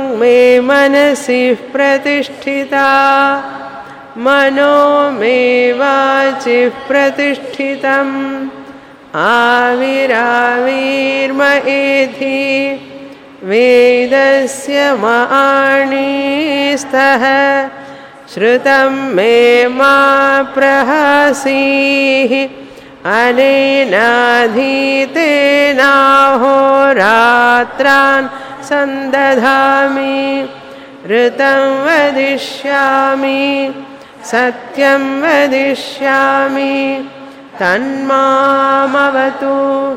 मे मनसि प्रतिष्ठिता मनो मे वाचिः प्रतिष्ठितम् आविराविर्मयेधि वेदस्य माणिस्तः श्रुतं मे मा प्रहसीः अनेनाधीतेनाहोरात्रान् संदधामि ऋतं वदिष्यामि सत्यं वदिष्यामि तन्मामवतु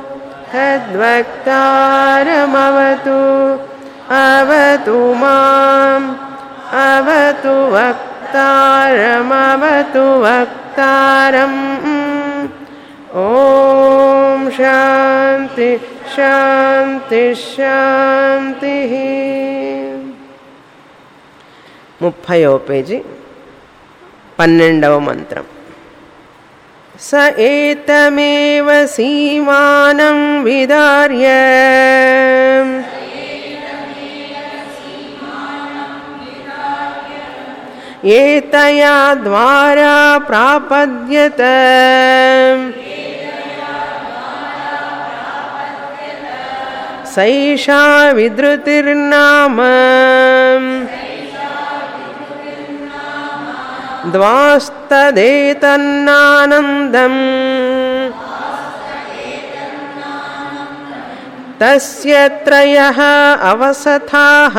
तद्वक्तारमवतु अवतु माम् अवतु वक्तारमवतु वक्तारम् ओम शांति शांति शांति 30వ పేజీ 12వ మంత్రం स एतमेव सीमानं विदार्य एतया द्वारा प्रापद्यत सैषा विद्रुतिर्नाम द्वास्तदेतन्नानन्दम् तस्य त्रयः अवसथाः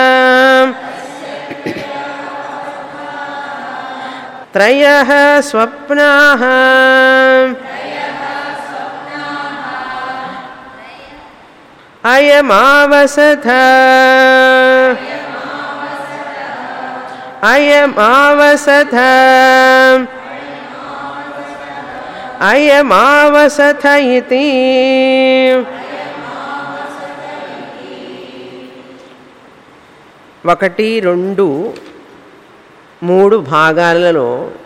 त्रयः स्वप्नाः अयमावसथ अयमावसथ अयमावसथ इति ఒకటి రెండు మూడు భాగాలలో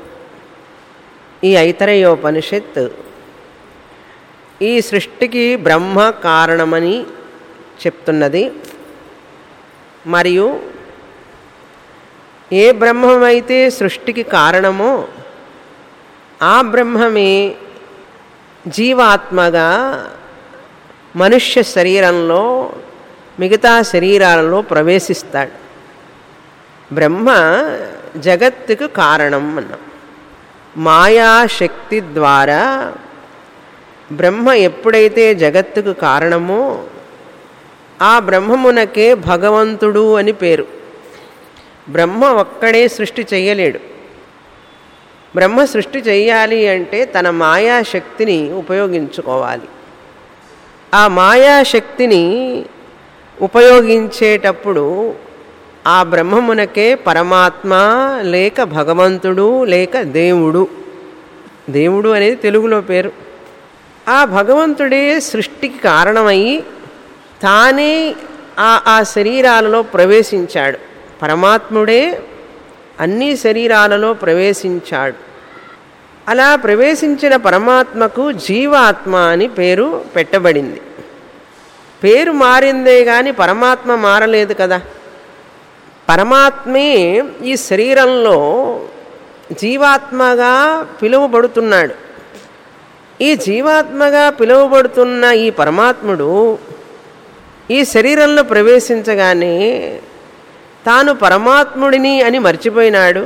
ఈ ఐతరేయోపనిషత్ ఈ సృష్టికి బ్రహ్మ కారణమని చెప్తున్నది. మరియు ఏ బ్రహ్మమైతే సృష్టికి కారణమో ఆ బ్రహ్మమే జీవాత్మగా మనుష్య శరీరంలో మిగతా శరీరాలలో ప్రవేశిస్తాడు. బ్రహ్మ జగత్తుకు కారణం అన్నాం. మాయాశక్తి ద్వారా బ్రహ్మ ఎప్పుడైతే జగత్తుకు కారణమో ఆ బ్రహ్మమునకే భగవంతుడు అని పేరు. బ్రహ్మ ఒక్కడే సృష్టి చెయ్యలేడు. బ్రహ్మ సృష్టి చెయ్యాలి అంటే తన మాయాశక్తిని ఉపయోగించుకోవాలి. ఆ మాయాశక్తిని ఉపయోగించేటప్పుడు ఆ బ్రహ్మమునకే పరమాత్మ లేక భగవంతుడు లేక దేవుడు, దేవుడు అనేది తెలుగులో పేరు. ఆ భగవంతుడే సృష్టికి కారణమయ్యి తానే ఆ శరీరాలలో ప్రవేశించాడు. పరమాత్ముడే అన్ని శరీరాలలో ప్రవేశించాడు. అలా ప్రవేశించిన పరమాత్మకు జీవాత్మ అని పేరు పెట్టబడింది. పేరు మారిందే కానీ పరమాత్మ మారలేదు కదా. పరమాత్మే ఈ శరీరంలో జీవాత్మగా పిలువబడుతున్నాడు. ఈ జీవాత్మగా పిలువబడుతున్న ఈ పరమాత్ముడు ఈ శరీరంలో ప్రవేశించగానే తాను పరమాత్ముడిని అని మర్చిపోయినాడు.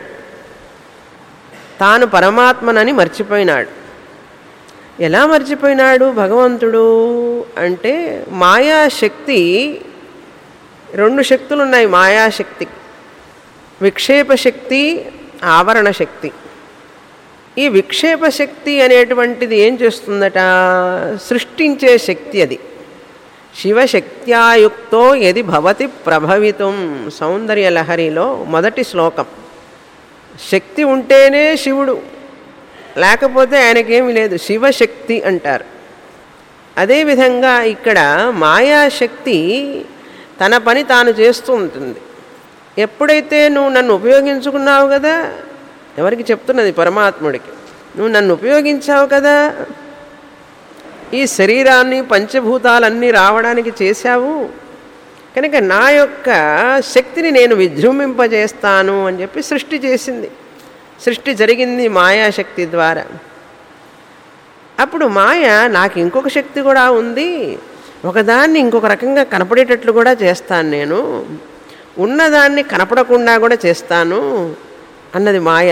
తాను పరమాత్మనని మర్చిపోయినాడు. ఎలా మర్చిపోయినాడు భగవంతుడు అంటే, మాయాశక్తి, రెండు శక్తులు ఉన్నాయి మాయాశక్తి, విక్షేప శక్తి, ఆవరణ శక్తి. ఈ విక్షేప శక్తి అనేటువంటిది ఏం చేస్తుందట, సృష్టించే శక్తి అది. శివశక్త్యాయుక్తో యది భవతి ప్రభవితం, సౌందర్యలహరిలో మొదటి శ్లోకం. శక్తి ఉంటేనే శివుడు, లేకపోతే ఆయనకేమీ లేదు, శివశక్తి అంటారు. అదేవిధంగా ఇక్కడ మాయాశక్తి తన పని తాను చేస్తూ ఉంటుంది. ఎప్పుడైతే నువ్వు నన్ను ఉపయోగించుకున్నావు కదా, ఎవరికి చెప్తున్నది, పరమాత్ముడికి, నువ్వు నన్ను ఉపయోగించావు కదా, ఈ శరీరాన్ని పంచభూతాలన్నీ రావడానికి చేశావు, కనుక నా యొక్క శక్తిని నేను విజృంభింపజేస్తాను అని చెప్పి సృష్టి చేసింది. సృష్టి జరిగింది మాయాశక్తి ద్వారా. అప్పుడు మాయ నాకు ఇంకొక శక్తి కూడా ఉంది, ఒకదాన్ని ఇంకొక రకంగా కనపడేటట్లు కూడా చేస్తాను, నేను ఉన్నదాన్ని కనపడకుండా కూడా చేస్తాను అన్నది మాయ.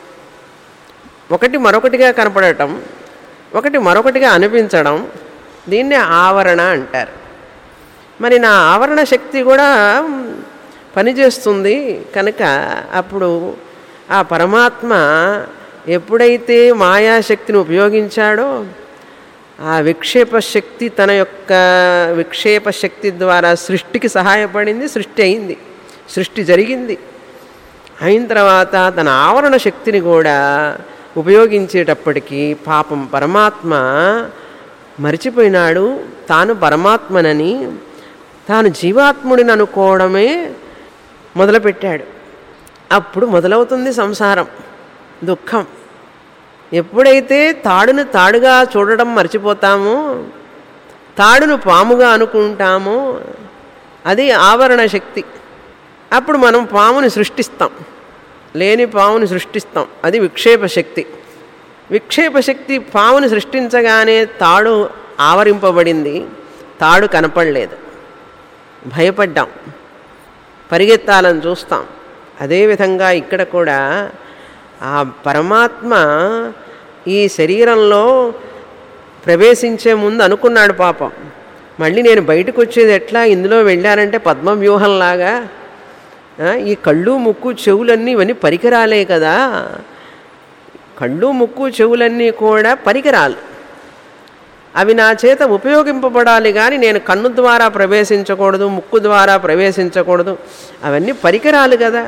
ఒకటి మరొకటిగా కనపడటం, ఒకటి మరొకటిగా అనిపించడం, దీన్నే ఆవరణ అంటారు. మరి నా ఆవరణ శక్తి కూడా పనిచేస్తుంది కనుక అప్పుడు ఆ పరమాత్మ ఎప్పుడైతే మాయాశక్తిని ఉపయోగించాడో ఆ విక్షేప శక్తి తన యొక్క విక్షేప శక్తి ద్వారా సృష్టికి సహాయపడింది, సృష్టి అయింది, సృష్టి జరిగింది. అయిన తర్వాత తన ఆవరణ శక్తిని కూడా ఉపయోగించేటప్పటికీ పాపం పరమాత్మ మరిచిపోయినాడు తాను పరమాత్మనని, తాను జీవాత్ముడిని అనుకోవడమే మొదలుపెట్టాడు. అప్పుడు మొదలవుతుంది సంసారం, దుఃఖం. ఎప్పుడైతే తాడును తాడుగా చూడడం మర్చిపోతామో, తాడును పాముగా అనుకుంటామో, అది ఆవరణ శక్తి. అప్పుడు మనం పాముని సృష్టిస్తాం, లేని పాముని సృష్టిస్తాం, అది విక్షేప శక్తి. విక్షేప శక్తి పాముని సృష్టించగానే తాడు ఆవరింపబడింది, తాడు కనపడలేదు, భయపడ్డాం, పరిగెత్తాలని చూస్తాం. అదేవిధంగా ఇక్కడ కూడా ఆ పరమాత్మ ఈ శరీరంలో ప్రవేశించే ముందు అనుకున్నాడు పాపం, మళ్ళీ నేను బయటకు వచ్చేది ఎట్లా, ఇందులో వెళ్ళానంటే పద్మవ్యూహంలాగా ఈ కళ్ళు ముక్కు చెవులన్నీ ఇవన్నీ పరికరాలే కదా, కళ్ళు ముక్కు చెవులన్నీ కూడా పరికరాలు, అవి నా చేత ఉపయోగింపబడాలి కానీ నేను కన్ను ద్వారా ప్రవేశించకూడదు, ముక్కు ద్వారా ప్రవేశించకూడదు, అవన్నీ పరికరాలు కదా,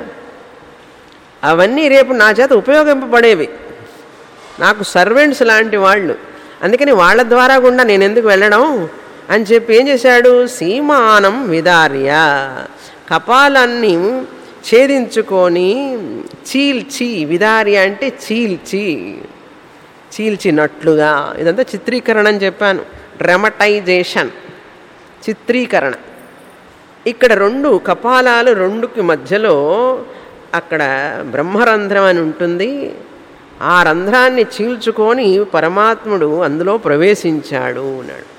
అవన్నీ రేపు నా చేత ఉపయోగింపబడేవి, నాకు సర్వెంట్స్ లాంటి వాళ్ళు, అందుకని వాళ్ళ ద్వారా కూడా నేను ఎందుకు వెళ్ళడం అని చెప్పి ఏం చేశాడు, సీమానం విదార్య, కపాలాన్ని ఛేదించుకొని చీల్చి, విదార్య అంటే చీల్చి, చీల్చినట్లుగా, ఇదంతా చిత్రీకరణ అని చెప్పాను, డ్రమటైజేషన్, చిత్రీకరణ. ఇక్కడ రెండు కపాలాలు, రెండుకి మధ్యలో అక్కడ బ్రహ్మరంధ్రం అని ఉంటుంది, ఆ రంధ్రాన్ని చీల్చుకొని పరమాత్ముడు అందులో ప్రవేశించాడు అన్నాడు.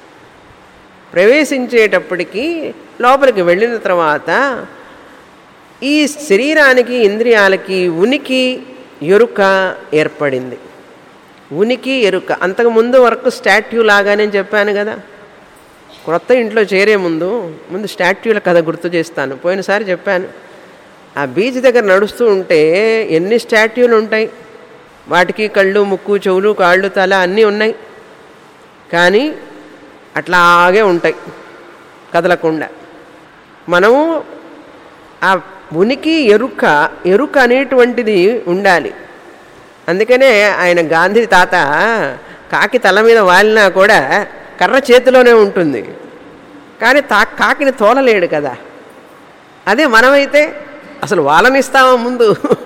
ప్రవేశించేటప్పటికీ లోపలికి వెళ్ళిన తర్వాత ఈ శరీరానికి ఇంద్రియాలకి ఉనికి ఎరుక ఏర్పడింది. ఉనికి ఎరుక అంతకుముందు వరకు స్టాట్యూ లాగానే చెప్పాను కదా, క్రొత్త ఇంట్లో చేరే ముందు స్టాట్యూల కథ గుర్తు చేస్తాను. పోయినసారి చెప్పాను, ఆ బీచ్ దగ్గర నడుస్తూ ఉంటే ఎన్ని స్టాట్యూలు ఉంటాయి, వాటికి కళ్ళు ముక్కు చెవులు కాళ్ళు తల అన్నీ ఉన్నాయి, కానీ అట్లాగే ఉంటాయి కదలకుండా. మనము ఆ ఉనికి ఎరుక అనేటువంటిది ఉండాలి. అందుకనే ఆయన గాంధీ తాత కాకి తల మీద వాలినా కూడా కర్ర చేతిలోనే ఉంటుంది, కానీ కాకిని తోలలేడు కదా. అదే మనమైతే అసలు వాలనిస్తామా ముందు,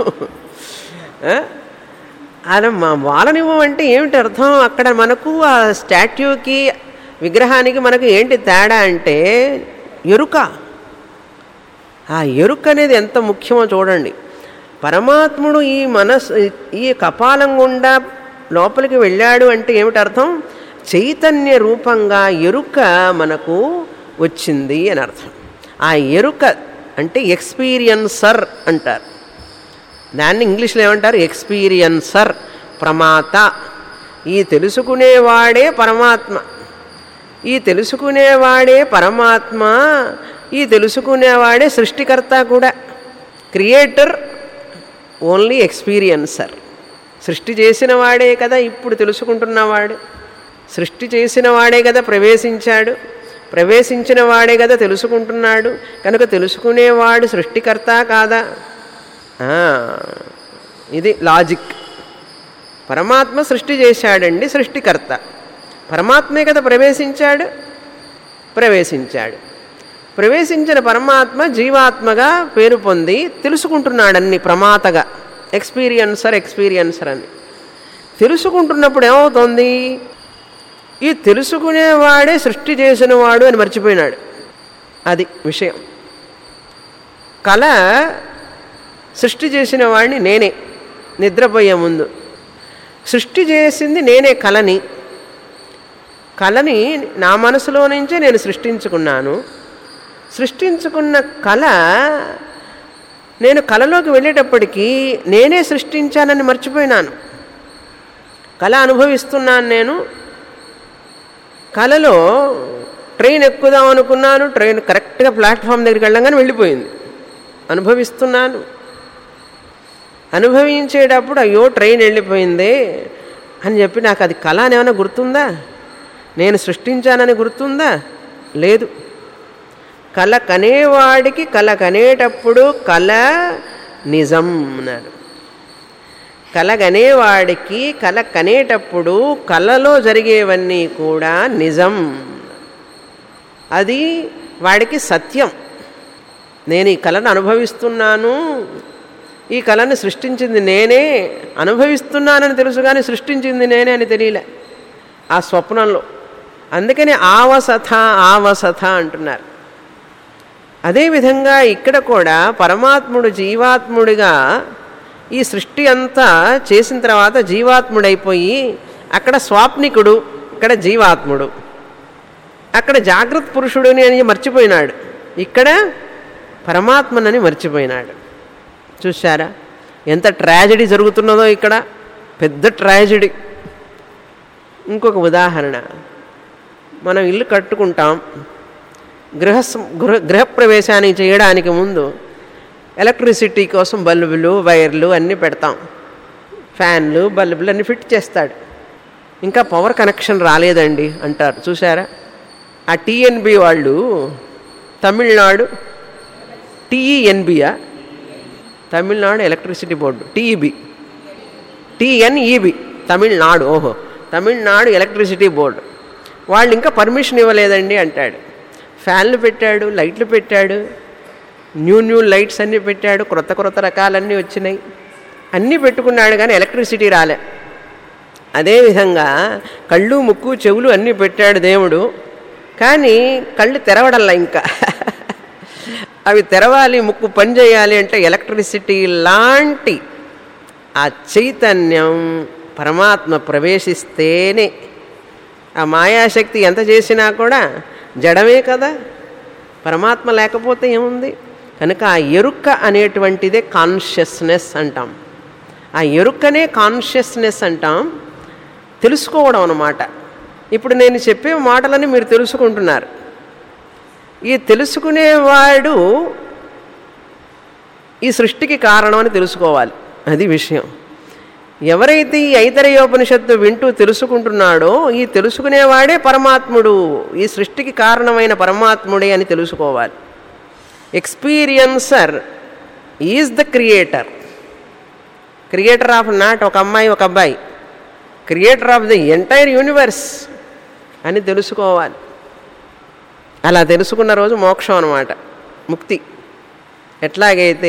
అలా మా వాలనివ్వమంటే ఏమిటి అర్థం, అక్కడ మనకు ఆ స్టాట్యూకి విగ్రహానికి మనకు ఏంటి తేడా అంటే ఎరుక. ఆ ఎరుక అనేది ఎంత ముఖ్యమో చూడండి. పరమాత్ముడు ఈ కపాలం గుండా లోపలికి వెళ్ళాడు అంటే ఏమిటి అర్థం, చైతన్య రూపంగా ఎరుక మనకు వచ్చింది అని అర్థం. ఆ ఎరుక అంటే ఎక్స్పీరియన్సర్ అంటారు, దాన్ని ఇంగ్లీష్లో ఏమంటారు, ఎక్స్పీరియన్సర్, ప్రమాత. ఈ తెలుసుకునేవాడే పరమాత్మ, ఈ తెలుసుకునేవాడే పరమాత్మ, ఈ తెలుసుకునేవాడే సృష్టికర్త కూడా. Creator only experiencer. సృష్టి చేసిన వాడే కదా ఇప్పుడు తెలుసుకుంటున్నవాడు, సృష్టి చేసిన వాడే కదా ప్రవేశించాడు, ప్రవేశించిన వాడే కదా తెలుసుకుంటున్నాడు. కనుక తెలుసుకునేవాడు సృష్టికర్త కాదా? ఇది లాజిక్. పరమాత్మ సృష్టి చేశాడండి, సృష్టికర్త. పరమాత్మే కదా ప్రవేశించాడు. ప్రవేశించిన పరమాత్మ జీవాత్మగా పేరు పొంది తెలుసుకుంటున్నాడన్ని ప్రమాతగా, ఎక్స్పీరియన్సర్ అని. తెలుసుకుంటున్నప్పుడు ఏమవుతుంది, ఈ తెలుసుకునేవాడే సృష్టి చేసినవాడు అని మర్చిపోయినాడు. అది విషయం. కళ సృష్టి చేసిన వాడిని నేనే. నిద్రపోయే ముందు సృష్టి చేసింది నేనే కళని. కళని నా మనసులో నుంచే నేను సృష్టించుకున్నాను. సృష్టించుకున్న కళ నేను కళలోకి వెళ్ళేటప్పటికీ నేనే సృష్టించానని మర్చిపోయినాను. కళ అనుభవిస్తున్నాను నేను. కళలో ట్రైన్ ఎక్కుదాం అనుకున్నాను. ట్రైన్ కరెక్ట్గా ప్లాట్ఫామ్ దగ్గరికి వెళ్ళంగానే వెళ్ళిపోయింది. అనుభవిస్తున్నాను. అనుభవించేటప్పుడు అయ్యో ట్రైన్ వెళ్ళిపోయిందే అని చెప్పి నాకు అది కళ అని ఏమైనా గుర్తుందా? నేను సృష్టించానని గుర్తుందా? లేదు. కళ కనేవాడికి కళ కనేటప్పుడు కళ నిజం అన్నారు. కళ కనేవాడికి కళ కనేటప్పుడు కళలో జరిగేవన్నీ కూడా నిజం. అది వాడికి సత్యం. నేను ఈ కళను అనుభవిస్తున్నాను, ఈ కళను సృష్టించింది నేనే, అనుభవిస్తున్నానని తెలుసు కానీ సృష్టించింది నేనే అని తెలియలే ఆ స్వప్నంలో. అందుకని ఆవసథ ఆవసథ అంటున్నారు. అదేవిధంగా ఇక్కడ కూడా పరమాత్ముడు జీవాత్ముడిగా ఈ సృష్టి అంతా చేసిన తర్వాత జీవాత్ముడైపోయి అక్కడ స్వాప్నికుడు, ఇక్కడ జీవాత్ముడు. అక్కడ జాగ్రత్త పురుషుడిని అని మర్చిపోయినాడు, ఇక్కడ పరమాత్మనని మర్చిపోయినాడు. చూశారా ఎంత ట్రాజడీ జరుగుతున్నదో ఇక్కడ? పెద్ద ట్రాజడీ. ఇంకొక ఉదాహరణ, మనం ఇల్లు కట్టుకుంటాం. గృహప్రవేశానికి చేయడానికి ముందు ఎలక్ట్రిసిటీ కోసం బల్బులు వైర్లు అన్నీ పెడతాం. ఫ్యాన్లు బల్బులు అన్నీ ఫిట్ చేస్తాడు. ఇంకా పవర్ కనెక్షన్ రాలేదండి అంటారు. చూసారా? ఆ టీఎన్బి వాళ్ళు, తమిళనాడు టీఈఎన్బియా, Tamil Nadu electricity board, TNEB Tamil Nadu. ఓహో, తమిళనాడు ఎలక్ట్రిసిటీ బోర్డు వాళ్ళు ఇంకా పర్మిషన్ ఇవ్వలేదండి అంటాడు. ఫ్యాన్లు పెట్టాడు, లైట్లు పెట్టాడు, న్యూ లైట్స్ అన్నీ పెట్టాడు, కొత్త రకాలన్నీ వచ్చినాయి, అన్నీ పెట్టుకున్నాడు కానీ ఎలక్ట్రిసిటీ రాలే. అదేవిధంగా కళ్ళు ముక్కు చెవులు అన్నీ పెట్టాడు దేవుడు, కానీ కళ్ళు తెరవడల్లా. ఇంకా అవి తెరవాలి, ముక్కు పని చేయాలి అంటే ఎలక్ట్రిసిటీ లాంటి ఆ చైతన్యం పరమాత్మ ప్రవేశిస్తేనే. ఆ మాయాశక్తి ఎంత చేసినా కూడా జడమే కదా, పరమాత్మ లేకపోతే ఏముంది? కనుక ఆ ఎరుక అనేటువంటిదే కాన్షియస్నెస్ అంటాం. ఆ ఎరుకనే కాన్షియస్నెస్ అంటాం, తెలుసుకోవడం అన్నమాట. ఇప్పుడు నేను చెప్పే మాటలని మీరు తెలుసుకుంటున్నారు. ఈ తెలుసుకునేవాడు ఈ సృష్టికి కారణం అని తెలుసుకోవాలి. అది విషయం. ఎవరైతే ఈ ఐతరేయోపనిషత్తు వింటూ తెలుసుకుంటున్నాడో ఈ తెలుసుకునేవాడే పరమాత్ముడు, ఈ సృష్టికి కారణమైన పరమాత్ముడే అని తెలుసుకోవాలి. Experiencer is the creator. Creator of not ఒక అమ్మాయి ఒక అబ్బాయి, creator of the entire universe అని తెలుసుకోవాలి. అలా తెలుసుకున్న రోజు మోక్షం అన్నమాట, ముక్తి. ఎట్లాగైతే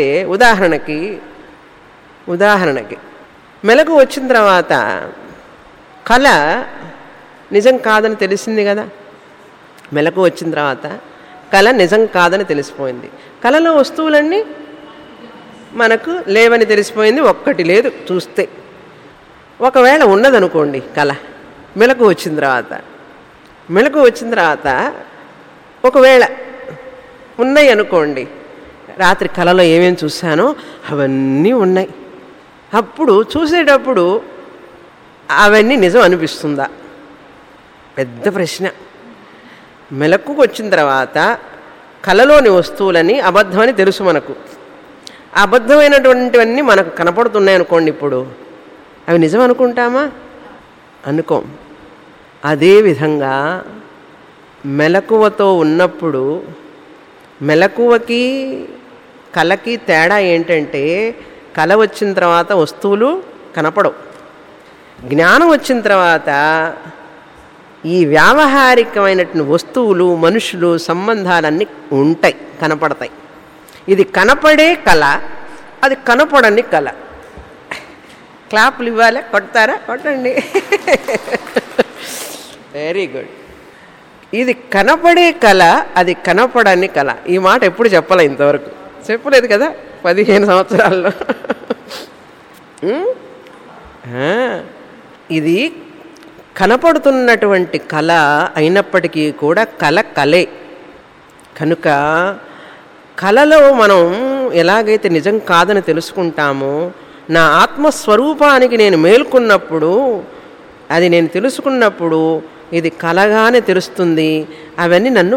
ఉదాహరణకి మెలకు వచ్చిన తర్వాత కళ నిజం కాదని తెలిసింది కదా. మెలకు వచ్చిన తర్వాత కళ నిజం కాదని తెలిసిపోయింది. కళలో వస్తువులన్నీ మనకు లేవని తెలిసిపోయింది. ఒక్కటి లేదు చూస్తే. ఒకవేళ ఉన్నదనుకోండి కళ, మెలకు వచ్చిన తర్వాత ఒకవేళ ఉన్నాయి అనుకోండి, రాత్రి కళలో ఏమేమి చూశానో అవన్నీ ఉన్నాయి. అప్పుడు చూసేటప్పుడు అవన్నీ నిజం అనిపిస్తుందా? పెద్ద ప్రశ్న. మెలకుకు వచ్చిన తర్వాత కళలోని వస్తువులని అబద్ధమని తెలుసు మనకు. అబద్ధమైనటువంటివన్నీ మనకు కనపడుతున్నాయి అనుకోండి, ఇప్పుడు అవి నిజం అనుకుంటామా? అనుకోం. అదేవిధంగా మెలకువతో ఉన్నప్పుడు మెలకువకి కళకి తేడా ఏంటంటే, కళ వచ్చిన తర్వాత వస్తువులు కనపడవు. జ్ఞానం వచ్చిన తర్వాత ఈ వ్యావహారికమైనటువంటి వస్తువులు, మనుషులు, సంబంధాలన్నీ ఉంటాయి, కనపడతాయి. ఇది కనపడే కళ, అది కనపడని కళ. క్లాప్లు ఇవ్వాలి, కొడతారా? కొట్టండి. Very good. ఇది కనపడే కళ, అది కనపడని కళ. ఈ మాట ఎప్పుడు చెప్పలే ఇంతవరకు, చెప్పలేదు కదా 15 సంవత్సరాల్లో. ఇది కనపడుతున్నటువంటి కళ అయినప్పటికీ కూడా కళే కనుక కళలో మనం ఎలాగైతే నిజం కాదని తెలుసుకుంటామో, నా ఆత్మస్వరూపానికి నేను మేల్కొన్నప్పుడు, అది నేను తెలుసుకున్నప్పుడు ఇది కలగానే తెలుస్తుంది. అవన్నీ నన్ను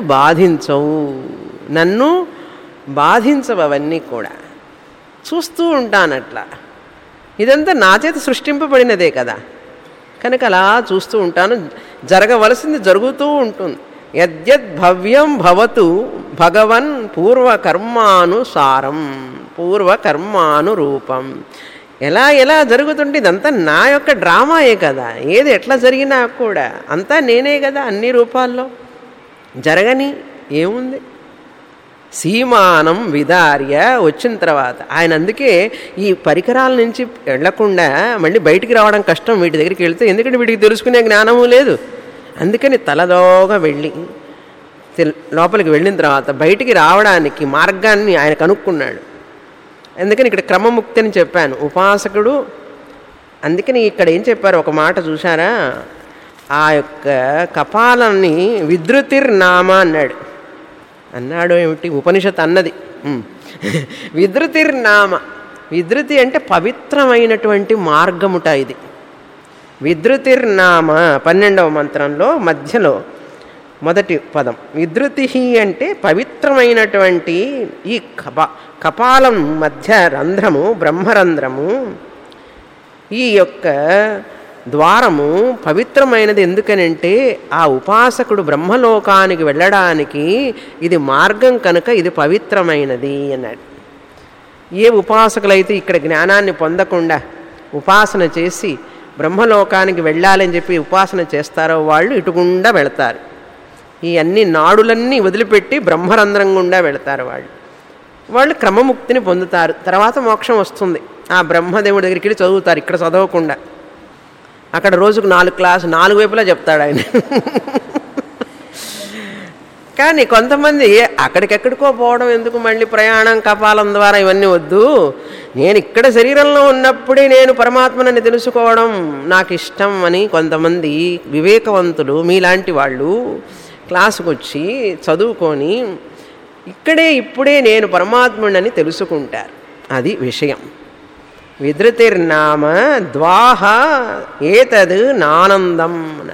బాధించవు అవన్నీ కూడా. చూస్తూ ఉంటానట్లా. ఇదంతా నా చేత సృష్టింపబడినదే కదా, కనుక అలా చూస్తూ ఉంటాను. జరగవలసింది జరుగుతూ ఉంటుంది. యద్యద్ భవ్యం భవతు భగవన్ పూర్వకర్మానుసారం పూర్వకర్మానురూపం. ఎలా జరుగుతుంటే ఇదంతా నా యొక్క డ్రామాయే కదా. ఏది ఎట్లా జరిగినా కూడా అంతా నేనే కదా అన్ని రూపాల్లో. జరగని ఏముంది. సీమానం విదార్య వచ్చిన తర్వాత ఆయన అందుకే ఈ పరికరాల నుంచి వెళ్లకుండా మళ్ళీ బయటికి రావడం కష్టం వీటి దగ్గరికి వెళ్తే. ఎందుకంటే వీటికి తెలుసుకునే జ్ఞానము లేదు. అందుకని తలదోగా వెళ్ళి లోపలికి వెళ్ళిన తర్వాత బయటికి రావడానికి మార్గాన్ని ఆయన కనుక్కున్నాడు. అందుకని ఇక్కడ క్రమముక్తి అని చెప్పాను. ఉపాసకుడు అందుకని ఇక్కడ ఏం చెప్పారు ఒక మాట చూశారా, ఆ యొక్క కపాలాన్ని విధృతిర్నామ అన్నాడు ఏమిటి ఉపనిషత్ అన్నది. విధృతిర్నామ, విధృతి అంటే పవిత్రమైనటువంటి మార్గముట ఇది. విధృతిర్నామ 12వ మంత్రంలో మధ్యలో మొదటి పదం. విధృతి అంటే పవిత్రమైనటువంటి ఈ కపాలం మధ్య రంధ్రము, బ్రహ్మరంధ్రము, ఈ యొక్క ద్వారము పవిత్రమైనది. ఎందుకనంటే ఆ ఉపాసకుడు బ్రహ్మలోకానికి వెళ్ళడానికి ఇది మార్గం కనుక ఇది పవిత్రమైనది అన్నాడు. ఏ ఉపాసకులైతే ఇక్కడ జ్ఞానాన్ని పొందకుండా ఉపాసన చేసి బ్రహ్మలోకానికి వెళ్ళాలని చెప్పి ఉపాసన చేస్తారో వాళ్ళు ఇటుగుండా వెళతారు. ఈ అన్ని నాడులన్నీ వదిలిపెట్టి బ్రహ్మరంధ్రం గుండా వెళతారు. వాళ్ళు క్రమముక్తిని పొందుతారు. తర్వాత మోక్షం వస్తుంది. ఆ బ్రహ్మదేవుడి దగ్గరికి వెళ్ళి చదువుతారు, ఇక్కడ చదవకుండా. అక్కడ రోజుకు 4 క్లాసులు 4 వైపులా చెప్తాడు ఆయన. కానీ కొంతమంది అక్కడికెక్కడికో పోవడం ఎందుకు, మళ్ళీ ప్రయాణం కపాలం ద్వారా ఇవన్నీ వద్దు, నేను ఇక్కడ శరీరంలో ఉన్నప్పుడే నేను పరమాత్మనని తెలుసుకోవడం నాకు ఇష్టం అని కొంతమంది వివేకవంతులు మీలాంటి వాళ్ళు క్లాసుకు వచ్చి చదువుకొని ఇప్పుడే నేను పరమాత్ముడని తెలుసుకుంటారు. అది విషయం. విధృతిర్నామ ద్వాహ ఏతద్ నానందం.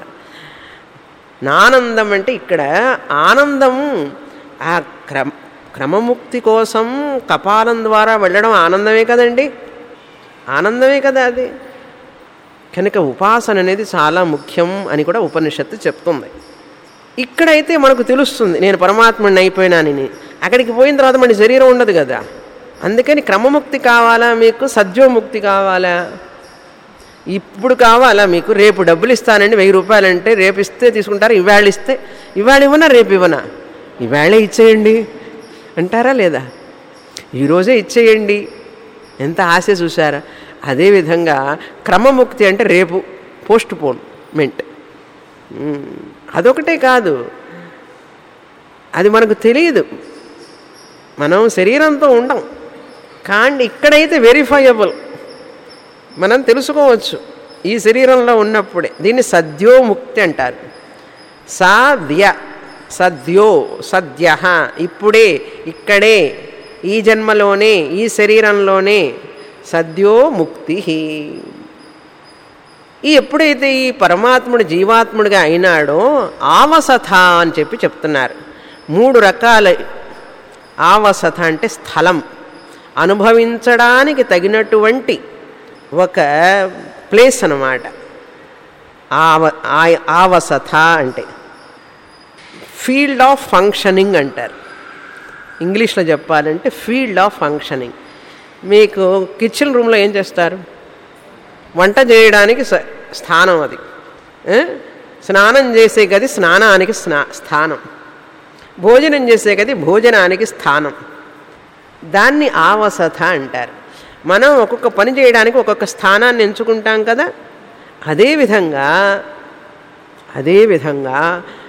నానందం అంటే ఇక్కడ ఆనందం. ఆ క్రమముక్తి కోసం కపాలం ద్వారా వెళ్ళడం ఆనందమే కదండి, ఆనందమే కదా అది. కనుక ఉపాసన అనేది చాలా ముఖ్యం అని కూడా ఉపనిషత్తు చెప్తుంది. ఇక్కడైతే మనకు తెలుస్తుంది నేను పరమాత్ముడిని అయిపోయినానని. అక్కడికి పోయిన తర్వాత మన శరీరం ఉండదు కదా. అందుకని క్రమముక్తి కావాలా మీకు, సద్యోముక్తి కావాలా, ఇప్పుడు కావాలా మీకు, రేపు డబ్బులు ఇస్తానండి 1000 రూపాయలంటే రేపు ఇస్తే తీసుకుంటారు, ఇవాళ ఇస్తే ఇవాళ ఇవ్వనా రేపు ఇవ్వనా, ఇవాళే ఇచ్చేయండి అంటారా లేదా, ఈరోజే ఇచ్చేయండి, ఎంత ఆశ చూసారా. అదేవిధంగా క్రమముక్తి అంటే రేపు, పోస్ట్ పోన్మెంట్. అదొకటే కాదు, అది మనకు తెలియదు, మనం శరీరంతో ఉండం. కానీ ఇక్కడైతే వెరిఫైయబుల్, మనం తెలుసుకోవచ్చు ఈ శరీరంలో ఉన్నప్పుడే. దీన్ని సద్యోముక్తి అంటారు. సద్యో సద్య, ఇప్పుడే ఇక్కడే ఈ జన్మలోనే ఈ శరీరంలోనే సద్యోముక్తి. ఎప్పుడైతే ఈ పరమాత్ముడు జీవాత్ముడిగా అయినాడో ఆవసథ అని చెప్తున్నారు. 3 రకాల ఆవసథ అంటే స్థలం, అనుభవించడానికి తగినటువంటి ఒక ప్లేస్ అన్నమాట. ఆవసథ అంటే ఫీల్డ్ ఆఫ్ ఫంక్షనింగ్ అంటారు. ఇంగ్లీష్లో చెప్పాలంటే ఫీల్డ్ ఆఫ్ ఫంక్షనింగ్. మీకు కిచెన్ రూమ్లో ఏం చేస్తారు, వంట చేయడానికి స్థానం, అది స్నానం చేసే గది స్నానానికి స్థానం, భోజనం చేసే గది భోజనానికి స్థానం. దాన్ని ఆవసథ అంటారు. మనం ఒక్కొక్క పని చేయడానికి ఒక్కొక్క స్థానాన్ని ఎంచుకుంటాం కదా. అదేవిధంగా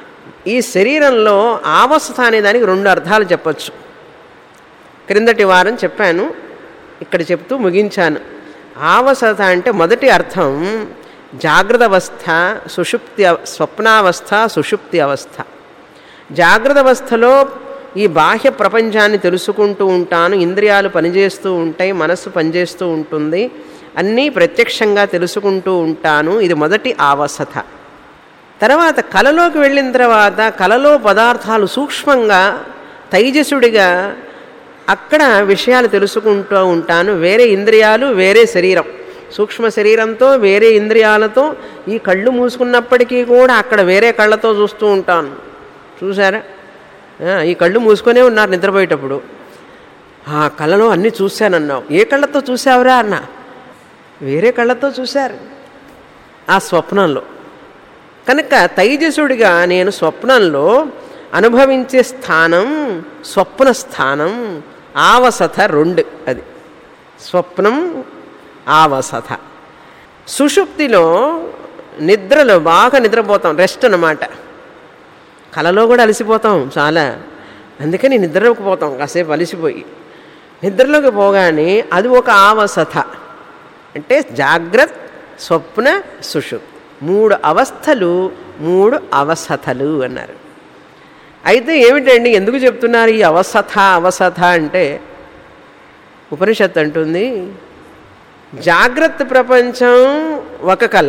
ఈ శరీరంలో అవస్థ అనే దానికి 2 అర్థాలు చెప్పచ్చు. క్రిందటి వారం చెప్పాను, ఇక్కడ చెప్తూ ముగించాను. అవస్థ అంటే మొదటి అర్థం జాగ్రత్త అవస్థ, స్వప్నావస్థ, సుషుప్తి అవస్థ. జాగ్రత్త అవస్థలో ఈ బాహ్య ప్రపంచాన్ని తెలుసుకుంటూ ఉంటాను, ఇంద్రియాలు పనిచేస్తూ ఉంటాయి, మనస్సు పనిచేస్తూ ఉంటుంది, అన్నీ ప్రత్యక్షంగా తెలుసుకుంటూ ఉంటాను. ఇది మొదటి అవస్థ. తర్వాత కలలోకి వెళ్ళిన తర్వాత కలలో పదార్థాలు సూక్ష్మంగా తైజసుడిగా అక్కడ విషయాలు తెలుసుకుంటూ ఉంటాను. వేరే ఇంద్రియాలు, వేరే శరీరం, సూక్ష్మ శరీరంతో వేరే ఇంద్రియాలతో ఈ కళ్ళు మూసుకున్నప్పటికీ కూడా అక్కడ వేరే కళ్ళతో చూస్తూ ఉంటాను. చూసారా? ఈ కళ్ళు మూసుకొనే ఉన్నారు నిద్రపోయేటప్పుడు. ఆ కళ్ళలో అన్నీ చూశానన్నావు. ఏ కళ్ళతో చూసావురా అన్న? వేరే కళ్ళతో చూశారు ఆ స్వప్నంలో. కనుక తైజసుడిగా నేను స్వప్నంలో అనుభవించే స్థానం స్వప్న స్థానం. ఆవసథ 2 అది స్వప్నం, ఆవసథ. సుషుప్తిలో నిద్రలో బాగా నిద్రపోతాం, రెస్ట్ అన్నమాట. కలలో కూడా అలసిపోతాం చాలా, అందుకని నిద్రలోకి పోతాం కాసేపు అలసిపోయి. నిద్రలోకి పోగానే అది ఒక ఆవసథ. అంటే జాగ్రత్త, స్వప్న, సుషుప్తి 3 అవస్థలు, 3 అవసథలు అన్నారు. అయితే ఏమిటండి, ఎందుకు చెప్తున్నారు ఈ అవసథ అంటే? ఉపనిషత్తు అంటుంది, జాగ్రత్త ప్రపంచం ఒక కళ,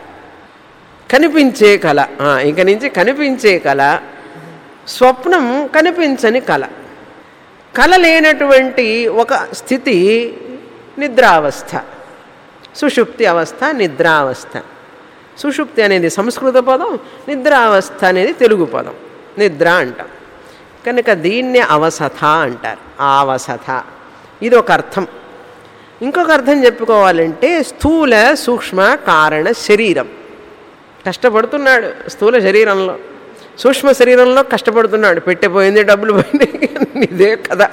కనిపించే కళ, ఇక నుంచి కనిపించే కళ. స్వప్నం కనిపించని కళ. కళ లేనటువంటి ఒక స్థితి నిద్రావస్థ, సుషుప్తి అవస్థ, నిద్రావస్థ. సుషుప్తి అనేది సంస్కృత పదం, నిద్రావస్థ అనేది తెలుగు పదం, నిద్ర అంటాం. కనుక దీన్నే అవసథ అంటారు. ఆవసథ ఇది ఒక అర్థం. ఇంకొక అర్థం చెప్పుకోవాలంటే స్థూల సూక్ష్మ కారణ శరీరం. కష్టపడుతున్నాడు స్థూల శరీరంలో, సూక్ష్మ శరీరంలో కష్టపడుతున్నాడు. పెట్టిపోయింది, డబ్బులు పోయినాయి, ఇదే కదా.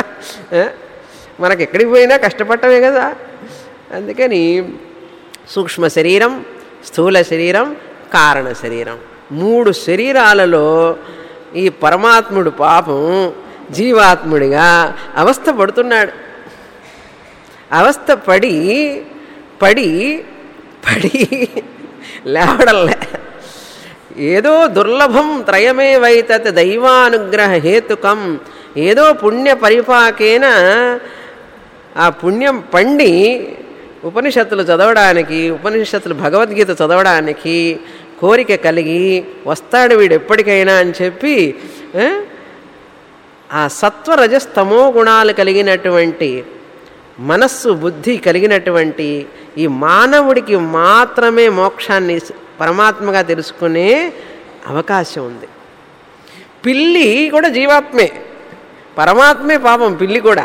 మనకు ఎక్కడికి పోయినా కష్టపడటమే కదా. అందుకని సూక్ష్మ శరీరం, స్థూల శరీరం, కారణ శరీరం, 3 శరీరాలలో ఈ పరమాత్ముడు పాపం జీవాత్ముడిగా అవస్థ పడుతున్నాడు. అవస్థ పడి పడి పడి లేవడంలే. ఏదో దుర్లభం త్రయమే వైతత్ దైవానుగ్రహ హేతుకం. ఏదో పుణ్య పరిపాకేన ఆ పుణ్యం పండి ఉపనిషత్తులు చదవడానికి, ఉపనిషత్తులు భగవద్గీత చదవడానికి కోరిక కలిగి వస్తాడు వీడు ఎప్పటికైనా అని చెప్పి ఆ సత్వరజస్తమో గుణాలు కలిగినటువంటి మనస్సు, బుద్ధి కలిగినటువంటి ఈ మానవుడికి మాత్రమే మోక్షాన్ని పరమాత్మగా తెలుసుకునే అవకాశం ఉంది. పిల్లి కూడా జీవాత్మే, పరమాత్మే పాపం. పిల్లి కూడా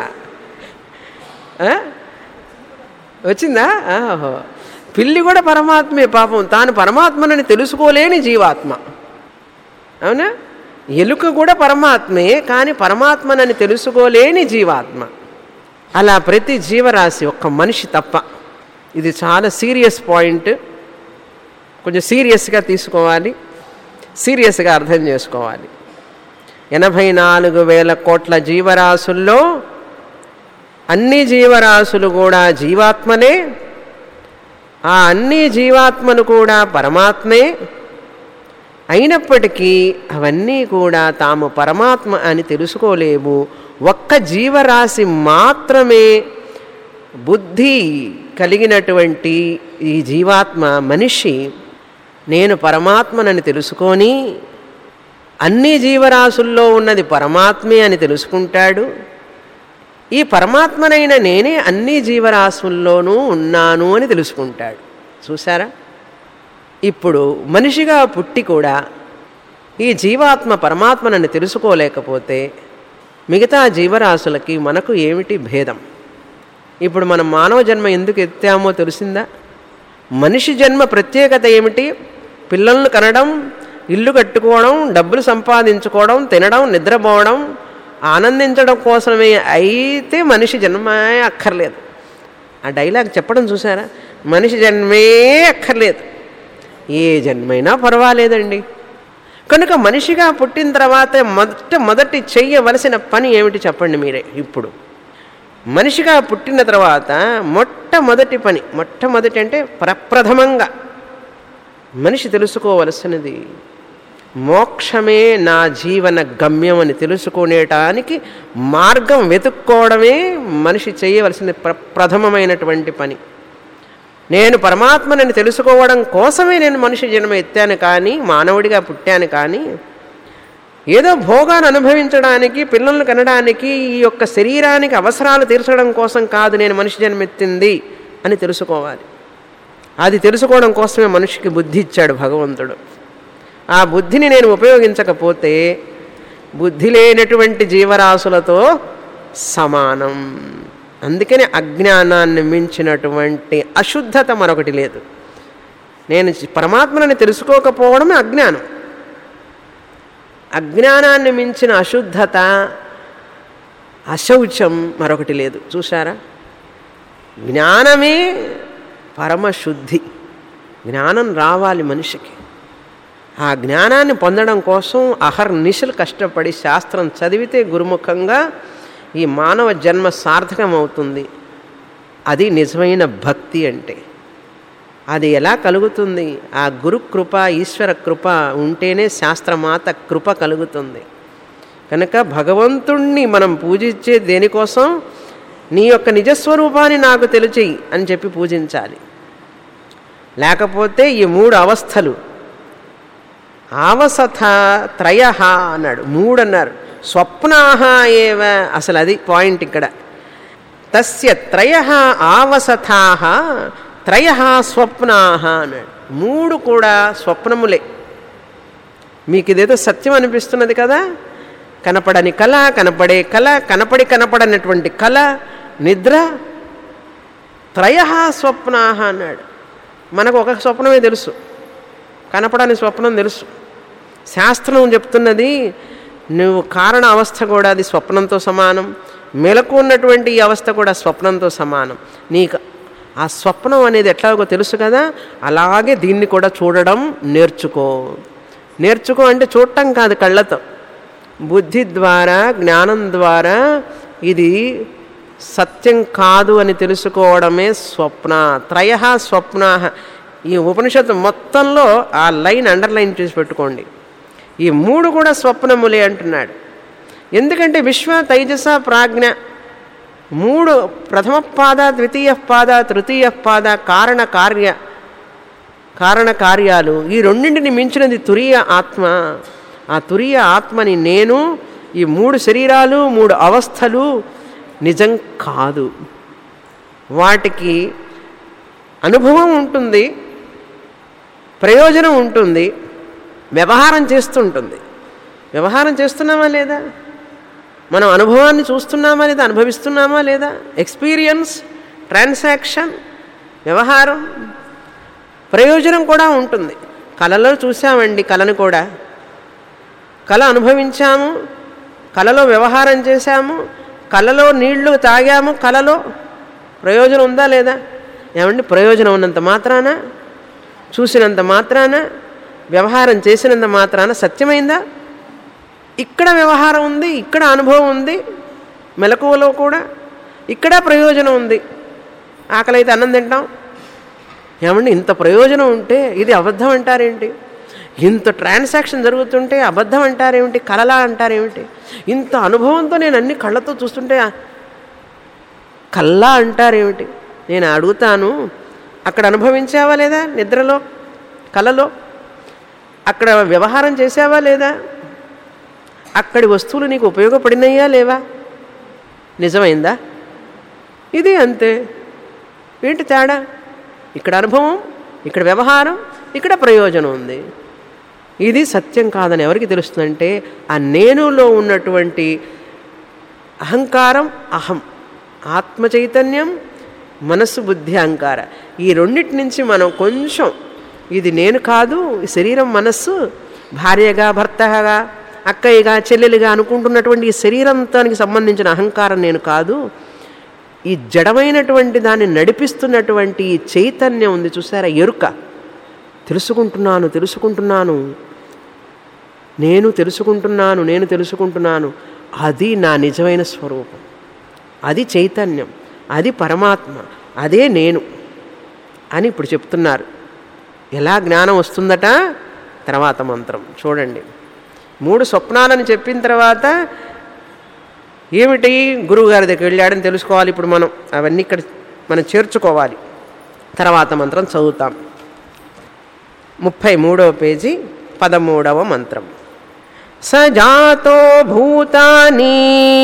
వచ్చిందా? పిల్లి కూడా పరమాత్మే పాపం. తాను పరమాత్మనని తెలుసుకోలేని జీవాత్మ. అవునా? ఎలుక కూడా పరమాత్మే, కానీ పరమాత్మనని తెలుసుకోలేని జీవాత్మ. అలా ప్రతి జీవరాశి, ఒక్క మనిషి తప్ప. ఇది చాలా సీరియస్ పాయింట్. కొంచెం సీరియస్గా తీసుకోవాలి, సీరియస్గా అర్థం చేసుకోవాలి. 84,000 కోట్ల జీవరాశుల్లో అన్ని జీవరాశులు కూడా జీవాత్మనే, ఆ అన్ని జీవాత్మను కూడా పరమాత్మే. అయినప్పటికీ అవన్నీ కూడా తాము పరమాత్మ అని తెలుసుకోలేవు. ఒక్క జీవరాశి మాత్రమే బుద్ధి కలిగినటువంటి ఈ జీవాత్మ మనిషి నేను పరమాత్మనని తెలుసుకొని అన్ని జీవరాశుల్లో ఉన్నది పరమాత్మే అని తెలుసుకుంటాడు. ఈ పరమాత్మనైన నేనే అన్ని జీవరాశుల్లోనూ ఉన్నాను అని తెలుసుకుంటాడు. చూసారా? ఇప్పుడు మనిషిగా పుట్టి కూడా ఈ జీవాత్మ పరమాత్మనని తెలుసుకోలేకపోతే మిగతా జీవరాశులకి మనకు ఏమిటి భేదం? ఇప్పుడు మనం మానవ జన్మ ఎందుకు ఎత్తామో తెలిసిందా? మనిషి జన్మ ప్రత్యేకత ఏమిటి? పిల్లలను కనడం, ఇల్లు కట్టుకోవడం, డబ్బులు సంపాదించుకోవడం, తినడం, నిద్రపోవడం, ఆనందించడం కోసమే. అయితే మనిషి జన్మే అక్కర్లేదు. ఆ డైలాగ్ చెప్పడం చూసారా? మనిషి జన్మే అక్కర్లేదు, ఏ జన్మైనా పర్వాలేదండి. కనుక మనిషిగా పుట్టిన తర్వాత మొదటి చెయ్యవలసిన పని ఏమిటి చెప్పండి మీరే. ఇప్పుడు మనిషిగా పుట్టిన తర్వాత మొట్టమొదటి అంటే ప్రప్రథమంగా మనిషి తెలుసుకోవలసినది మోక్షమే నా జీవన గమ్యం అని తెలుసుకునేటానికి మార్గం వెతుక్కోవడమే మనిషి చేయవలసిన ప్రథమమైనటువంటి పని. నేను పరమాత్మని తెలుసుకోవడం కోసమే నేను మనిషి జన్మ ఎత్తాను కానీ, మానవుడిగా పుట్టాను కానీ, ఏదో భోగాన్ని అనుభవించడానికి, పిల్లలను కనడానికి, ఈ యొక్క శరీరానికి అవసరాలు తీర్చడం కోసం కాదు నేను మనిషి జన్మెత్తింది అని తెలుసుకోవాలి. అది తెలుసుకోవడం కోసమే మనిషికి బుద్ధి ఇచ్చాడు భగవంతుడు. ఆ బుద్ధిని నేను ఉపయోగించకపోతే బుద్ధి లేనటువంటి జీవరాశులతో సమానం. అందుకని అజ్ఞానాన్ని మించినటువంటి అశుద్ధత మరొకటి లేదు. నేను పరమాత్మని తెలుసుకోకపోవడమే అజ్ఞానం. అజ్ఞానాన్ని మించిన అశుద్ధత, అశౌచం మరొకటి లేదు. చూశారా? జ్ఞానమే పరమశుద్ధి. జ్ఞానం రావాలి మనిషికి. ఆ జ్ఞానాన్ని పొందడం కోసం అహర్నిశలు కష్టపడి శాస్త్రం చదివితే గురుముఖంగా ఈ మానవ జన్మ సార్థకమవుతుంది. అది నిజమైన భక్తి అంటే. అది ఎలా కలుగుతుంది? ఆ గురుకృప, ఈశ్వర కృప ఉంటేనే శాస్త్రమాత కృప కలుగుతుంది. కనుక భగవంతుణ్ణి మనం పూజించే దేనికోసం? నీ యొక్క నిజస్వరూపాన్ని నాకు తెలిచేయి అని చెప్పి పూజించాలి. లేకపోతే ఈ 3 అవస్థలు, ఆవసథ త్రయ అన్నాడు, 3 అన్నారు. స్వప్నాహ ఏవ, అసలు అది పాయింట్ ఇక్కడ. తస్య త్రయ ఆవసథాహ త్రయ స్వప్నాహ అన్నాడు. 3 కూడా స్వప్నములే. మీకు ఇదేదో సత్యం అనిపిస్తున్నది కదా, కనపడని కళ, కనపడే కళ, కనపడనటువంటి కళ, నిద్ర. త్రయ స్వప్నాహ అన్నాడు. మనకు ఒక స్వప్నమే తెలుసు, కనపడని స్వప్నం తెలుసు. శాస్త్రం చెప్తున్నది నువ్వు కారణ అవస్థ కూడా అది స్వప్నంతో సమానం, మెలకు ఉన్నటువంటి ఈ అవస్థ కూడా స్వప్నంతో సమానం. నీకు ఆ స్వప్నం అనేది ఎట్లాగో తెలుసు కదా, అలాగే దీన్ని కూడా చూడడం నేర్చుకో. నేర్చుకో అంటే చూడటం కాదు, కళ్ళతో, బుద్ధి ద్వారా, జ్ఞానం ద్వారా ఇది సత్యం కాదు అని తెలుసుకోవడమే స్వప్న. త్రయ స్వప్నా. ఈ ఉపనిషత్తు మొత్తంలో ఆ లైన్ అండర్లైన్ చేసి పెట్టుకోండి. ఈ 3 కూడా స్వప్నములే అంటున్నాడు. ఎందుకంటే విశ్వ, తైజస, ప్రాజ్ఞ 3 ప్రథమ పాద, ద్వితీయ పాద, తృతీయ పాద కారణ కార్యాలు. ఈ రెండింటిని మించినది తురీయ ఆత్మ. ఆ తురీయ ఆత్మని నేను, ఈ 3 శరీరాలు, 3 అవస్థలు నిజం కాదు. వాటికి అనుభవం ఉంటుంది, ప్రయోజనం ఉంటుంది, వ్యవహారం చేస్తుంటుంది. వ్యవహారం చేస్తున్నామా లేదా? మనం అనుభవాన్ని చూస్తున్నామా లేదా? అనుభవిస్తున్నామా లేదా? ఎక్స్పీరియన్స్, ట్రాన్సాక్షన్, వ్యవహారం, ప్రయోజనం కూడా ఉంటుంది. కళలో చూసామండి, కళను కూడా కళ అనుభవించాము, కళలో వ్యవహారం చేశాము, కళలో నీళ్లు తాగాము. కళలో ప్రయోజనం ఉందా లేదా? ఏమండి, ప్రయోజనం ఉన్నంత మాత్రాన, చూసినంత మాత్రాన, వ్యవహారం చేసినంత మాత్రాన సత్యమైందా? ఇక్కడ వ్యవహారం ఉంది, ఇక్కడ అనుభవం ఉంది, మెలకువలో కూడా ఇక్కడ ప్రయోజనం ఉంది. ఆకలి అయితే అన్నం తింటాం. ఏమండి, ఇంత ప్రయోజనం ఉంటే ఇది అబద్ధం అంటారేంటి? ఇంత ట్రాన్సాక్షన్ జరుగుతుంటే అబద్ధం అంటారేమిటి? కలలా అంటారేమిటి? ఇంత అనుభవంతో నేను అన్ని కళ్ళతో చూస్తుంటే కల్లా అంటారేమిటి? నేను అడుగుతాను, అక్కడ అనుభవించావా లేదా? నిద్రలో, కలలో అక్కడ వ్యవహారం చేసావా లేదా? అక్కడి వస్తువులు నీకు ఉపయోగపడినయ్యా లేవా? నిజమైందా? ఇది అంతే. ఏంటి తేడా? ఇక్కడ అనుభవం, ఇక్కడ వ్యవహారం, ఇక్కడ ప్రయోజనం ఉంది. ఇది సత్యం కాదని ఎవరికి తెలుస్తుందంటే ఆ నేనులో ఉన్నటువంటి అహంకారం, అహం, ఆత్మ చైతన్యం, మనస్సు, బుద్ధి, అహంకార, ఈ రెండింటి నుంచి మనం కొంచెం ఇది నేను కాదు, ఈ శరీరం, మనస్సు, భార్యగా, భర్తగా, అక్కయ్యగా, చెల్లెలుగా అనుకుంటున్నటువంటి ఈ శరీరంతానికి సంబంధించిన అహంకారం నేను కాదు, ఈ జడమైనటువంటి దాన్ని నడిపిస్తున్నటువంటి ఈ చైతన్యం ఉంది చూసారా, ఎరుక, తెలుసుకుంటున్నాను నేను తెలుసుకుంటున్నాను, అది నా నిజమైన స్వరూపం, అది చైతన్యం, అది పరమాత్మ, అదే నేను అని ఇప్పుడు చెప్తున్నారు. ఎలా జ్ఞానం వస్తుందట? తర్వాత మంత్రం చూడండి. 3 స్వప్నాలని చెప్పిన తర్వాత ఏమిటి గురువుగారి దగ్గర వెళ్ళాడని తెలుసుకోవాలి. ఇప్పుడు మనం అవన్నీ ఇక్కడ మనం చేర్చుకోవాలి. తర్వాత మంత్రం చదువుతాం. 33వ పేజీ 13వ మంత్రం. సజాతో భూతాని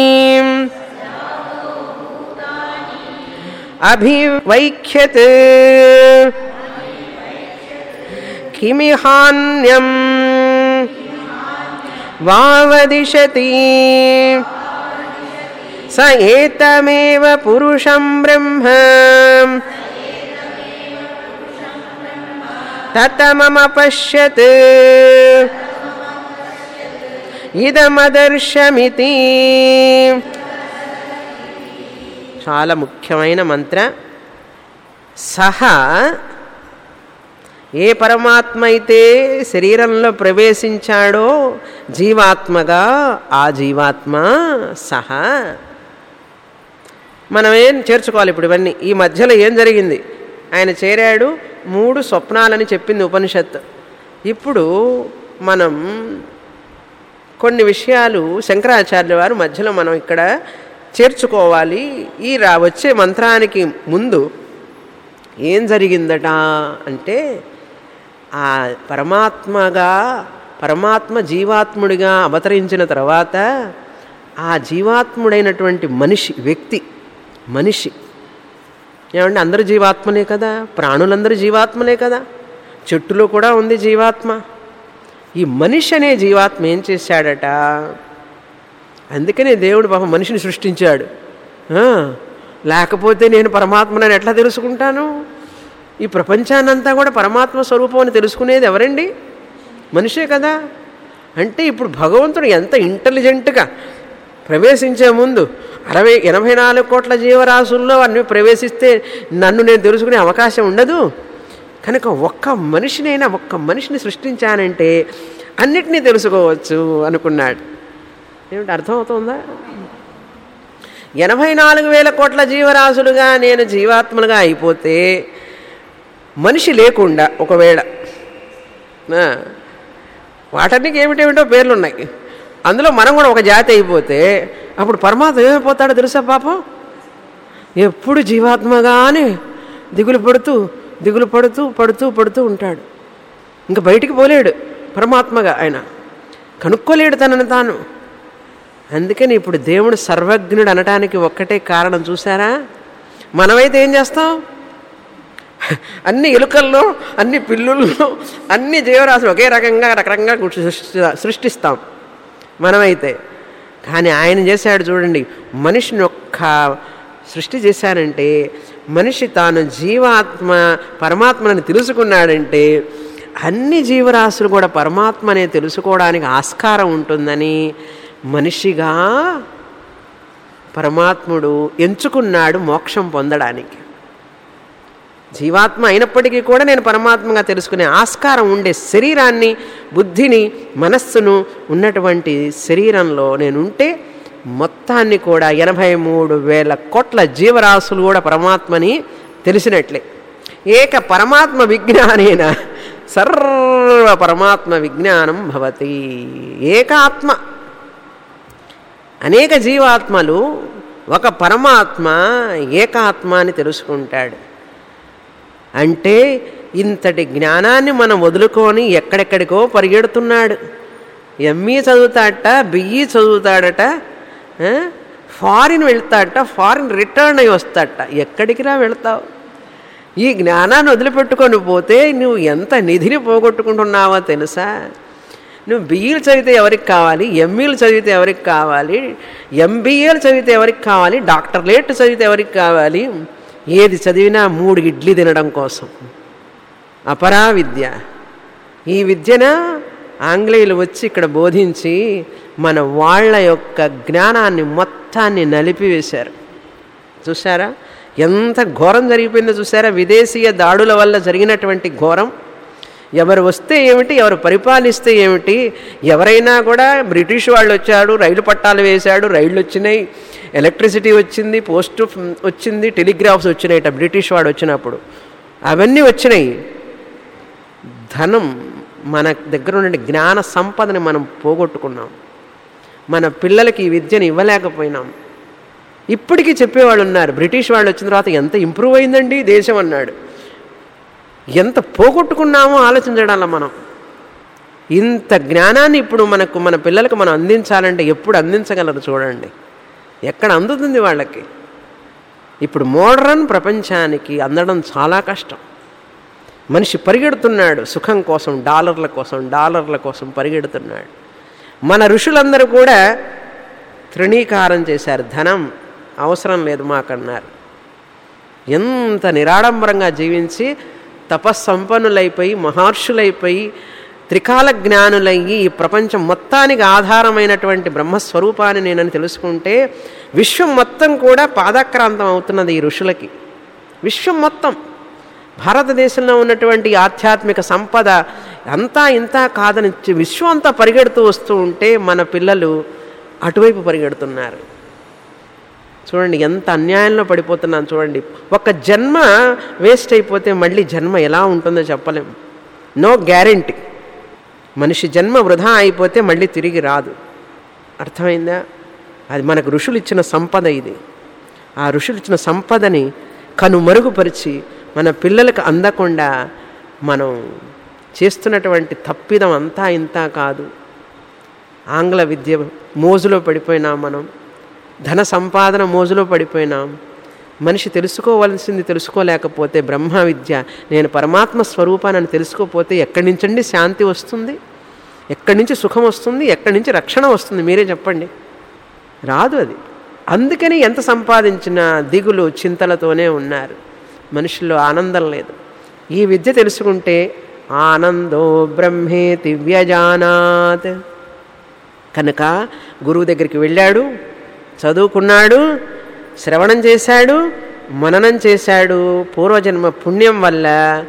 అభివైఖ్యత్ కిమిహాన్యం వావదిశతి స ఏతమేవ పురుషం బ్రహ్మ తతమమ పశ్యత్ ఇదమదర్శమితి. చాలా ముఖ్యమైన మంత్ర. సహ ఏ పరమాత్మ అయితే శరీరంలో ప్రవేశించాడో జీవాత్మగా, ఆ జీవాత్మ సహ. మనం ఏం చేర్చుకోవాలి ఇప్పుడు ఇవన్నీ? ఈ మధ్యలో ఏం జరిగింది? ఆయన చేరాడు, 3 స్వప్నాలని చెప్పింది ఉపనిషత్తు. ఇప్పుడు మనం కొన్ని విషయాలు శంకరాచార్యుల వారు మధ్యలో మనం ఇక్కడ చేర్చుకోవాలి. ఈ వచ్చే మంత్రానికి ముందు ఏం జరిగిందట అంటే, ఆ పరమాత్మ జీవాత్ముడిగా అవతరించిన తర్వాత ఆ జీవాత్ముడైనటువంటి మనిషి ఏమంటే అందరూ జీవాత్మలే కదా, ప్రాణులందరూ జీవాత్మలే కదా, చెట్టులో కూడా ఉంది జీవాత్మ. ఈ మనిషి అనే జీవాత్మ ఏం చేశాడట? అందుకనే దేవుడు పాపం మనిషిని సృష్టించాడు. లేకపోతే నేను పరమాత్మనని ఎట్లా తెలుసుకుంటాను? ఈ ప్రపంచాన్నంతా కూడా పరమాత్మ స్వరూపం అని తెలుసుకునేది ఎవరండి? మనిషే కదా. అంటే ఇప్పుడు భగవంతుడు ఎంత ఇంటెలిజెంట్గా ప్రవేశించే ముందు 84 కోట్ల జీవరాశుల్లో అన్నీ ప్రవేశిస్తే నన్ను నేను తెలుసుకునే అవకాశం ఉండదు. కనుక ఒక్క మనిషిని సృష్టించానంటే అన్నిటినీ తెలుసుకోవచ్చు అనుకున్నాడు. ఏమిటి అర్థమవుతుందా? 84,000 కోట్ల జీవరాశులుగా నేను జీవాత్మలుగా అయిపోతే, మనిషి లేకుండా ఒకవేళ వాటన్నికి ఏమిటేమిటో పేర్లు ఉన్నాయి, అందులో మనం కూడా ఒక జాతి అయిపోతే అప్పుడు పరమాత్మ ఏమైపోతాడో తెలుసా? పాపం ఎప్పుడు జీవాత్మగానే దిగులు పడుతూ ఉంటాడు. ఇంకా బయటికి పోలేడు పరమాత్మగా. ఆయన కనుక్కోలేడు తనను తాను. అందుకని ఇప్పుడు దేవుడు సర్వజ్ఞుడు అనటానికి ఒక్కటే కారణం చూసారా? మనమైతే ఏం చేస్తాం? అన్ని ఎలుకల్లో, అన్ని పిల్లుల్లో, అన్ని జీవరాశులు ఒకే రకరకంగా సృష్టిస్తాం మనమైతే. కానీ ఆయన చేశాడు చూడండి, మనిషిని ఒక్క సృష్టి చేశానంటే, మనిషి తాను పరమాత్మని తెలుసుకున్నాడంటే అన్ని జీవరాశులు కూడా పరమాత్మనే తెలుసుకోవడానికి ఆస్కారం ఉంటుందని మనిషిగా పరమాత్ముడు ఎంచుకున్నాడు మోక్షం పొందడానికి. జీవాత్మ అయినప్పటికీ కూడా నేను పరమాత్మగా తెలుసుకునే ఆస్కారం ఉండే శరీరాన్ని, బుద్ధిని, మనస్సును ఉన్నటువంటి శరీరంలో నేనుంటే మొత్తాన్ని కూడా 83,000 కోట్ల జీవరాశులు కూడా పరమాత్మని తెలిసినట్లే. ఏక పరమాత్మ విజ్ఞానేన సర్వ పరమాత్మ విజ్ఞానం భవతి. ఏకాత్మ, అనేక జీవాత్మలు, ఒక పరమాత్మ ఏకాత్మ అని తెలుసుకుంటాడు. అంటే ఇంతటి జ్ఞానాన్ని మనం వదులుకొని ఎక్కడెక్కడికో పరిగెడుతున్నాడు. ఎంఈ చదువుతాడట, బిఈ చదువుతాడట, ఫారిన్ వెళ్తాడట, ఫారిన్ రిటర్న్ అయ్యి వస్తాడట. ఎక్కడికి వెళ్తావు? ఈ జ్ఞానాన్ని వదిలిపెట్టుకొని పోతే నువ్వు ఎంత నిధిని పోగొట్టుకుంటున్నావో తెలుసా? నువ్వు బిఈలు చదివితే ఎవరికి కావాలి? ఎంఈలు చదివితే ఎవరికి కావాలి? ఎంబీఏలు చదివితే ఎవరికి కావాలి? డాక్టర్లేట్ చదివితే ఎవరికి కావాలి? ఏది చదివినా 3 ఇడ్లీ తినడం కోసం. అపరా విద్య. ఈ విద్యన ఆంగ్లేయులు వచ్చి ఇక్కడ బోధించి మన వాళ్ళ యొక్క జ్ఞానాన్ని మొత్తాన్ని నలిపివేశారు. చూసారా ఎంత ఘోరం జరిగిపోయిందో? చూసారా విదేశీయ దాడుల వల్ల జరిగినటువంటి ఘోరం? ఎవరు వస్తే ఏమిటి, ఎవరు పరిపాలిస్తే ఏమిటి, ఎవరైనా కూడా బ్రిటిష్ వాళ్ళు వచ్చాడు, రైలు పట్టాలు వేశాడు, రైళ్ళు వచ్చినాయి, ఎలక్ట్రిసిటీ వచ్చింది, పోస్ట్ వచ్చింది, టెలిగ్రాఫ్స్ వచ్చినాయిట బ్రిటిష్ వాడు వచ్చినప్పుడు, అవన్నీ వచ్చినాయి. ధనం మన దగ్గర ఉన్న జ్ఞాన సంపదని మనం పోగొట్టుకున్నాం. మన పిల్లలకి ఈ విద్యను ఇవ్వలేకపోయినాం. ఇప్పటికీ చెప్పేవాళ్ళు ఉన్నారు, బ్రిటిష్ వాళ్ళు వచ్చిన తర్వాత ఎంత ఇంప్రూవ్ అయిందండి దేశం అన్నాడు. ఎంత పోగొట్టుకున్నామో ఆలోచించడాల మనం. ఇంత జ్ఞానాన్ని ఇప్పుడు మన పిల్లలకు మనం అందించాలంటే ఎప్పుడు అందించగలరు చూడండి, ఎక్కడ అందుతుంది వాళ్ళకి. ఇప్పుడు మోడర్న్ ప్రపంచానికి అందడం చాలా కష్టం. మనిషి పరిగెడుతున్నాడు సుఖం కోసం, డాలర్ల కోసం పరిగెడుతున్నాడు. మన ఋషులందరూ కూడా తృణీకారం చేశారు, ధనం అవసరం లేదు మాకన్నారు. ఎంత నిరాడంబరంగా జీవించి తపస్సంపన్నులైపోయి మహర్షులైపోయి త్రికాల జ్ఞానులయ్యి ఈ ప్రపంచం మొత్తానికి ఆధారమైనటువంటి బ్రహ్మస్వరూపాన్ని నేనని తెలుసుకుంటే విశ్వం మొత్తం కూడా పాదాక్రాంతం అవుతున్నది ఈ ఋషులకి. విశ్వం మొత్తం, భారతదేశంలో ఉన్నటువంటి ఆధ్యాత్మిక సంపద అంతా ఇంత కాదని విశ్వం అంతా పరిగెడుతూ వస్తూ ఉంటే మన పిల్లలు అటువైపు పరిగెడుతున్నారు. చూడండి ఎంత అన్యాయంలో పడిపోతున్నాను చూడండి. ఒక జన్మ వేస్ట్ అయిపోతే మళ్ళీ జన్మ ఎలా ఉంటుందో చెప్పలేం. No guarantee. మనిషి జన్మ వృధా అయిపోతే మళ్ళీ తిరిగి రాదు. అర్థమైందా? అది మనకు ఋషులు ఇచ్చిన సంపద ఇది. ఆ ఋషులు ఇచ్చిన సంపదని కనుమరుగుపరిచి మన పిల్లలకు అందకుండా మనం చేస్తున్నటువంటి తప్పిదం అంతా ఇంత కాదు. ఆంగ్ల విద్య మోజులో పడిపోయినాం, మనం ధన సంపాదన మోజులో పడిపోయినాం. మనిషి తెలుసుకోవాల్సింది తెలుసుకోలేకపోతే బ్రహ్మ విద్య, నేను పరమాత్మ స్వరూపాన్ని తెలుసుకోకపోతే ఎక్కడి నుంచండి శాంతి వస్తుంది, ఎక్కడి నుంచి సుఖం వస్తుంది, ఎక్కడి నుంచి రక్షణ వస్తుంది? మీరే చెప్పండి. రాదు అది. అందుకని ఎంత సంపాదించినా దిగులు చింతలతోనే ఉన్నారు. మనుషుల్లో ఆనందం లేదు. ఈ విద్య తెలుసుకుంటే ఆనందో బ్రహ్మేతి వ్యజానాత్. కనుక గురువు దగ్గరికి వెళ్ళాడు, చదువుకున్నాడు, శ్రవణం చేశాడు, మననం చేశాడు. పూర్వజన్మ పుణ్యం వల్ల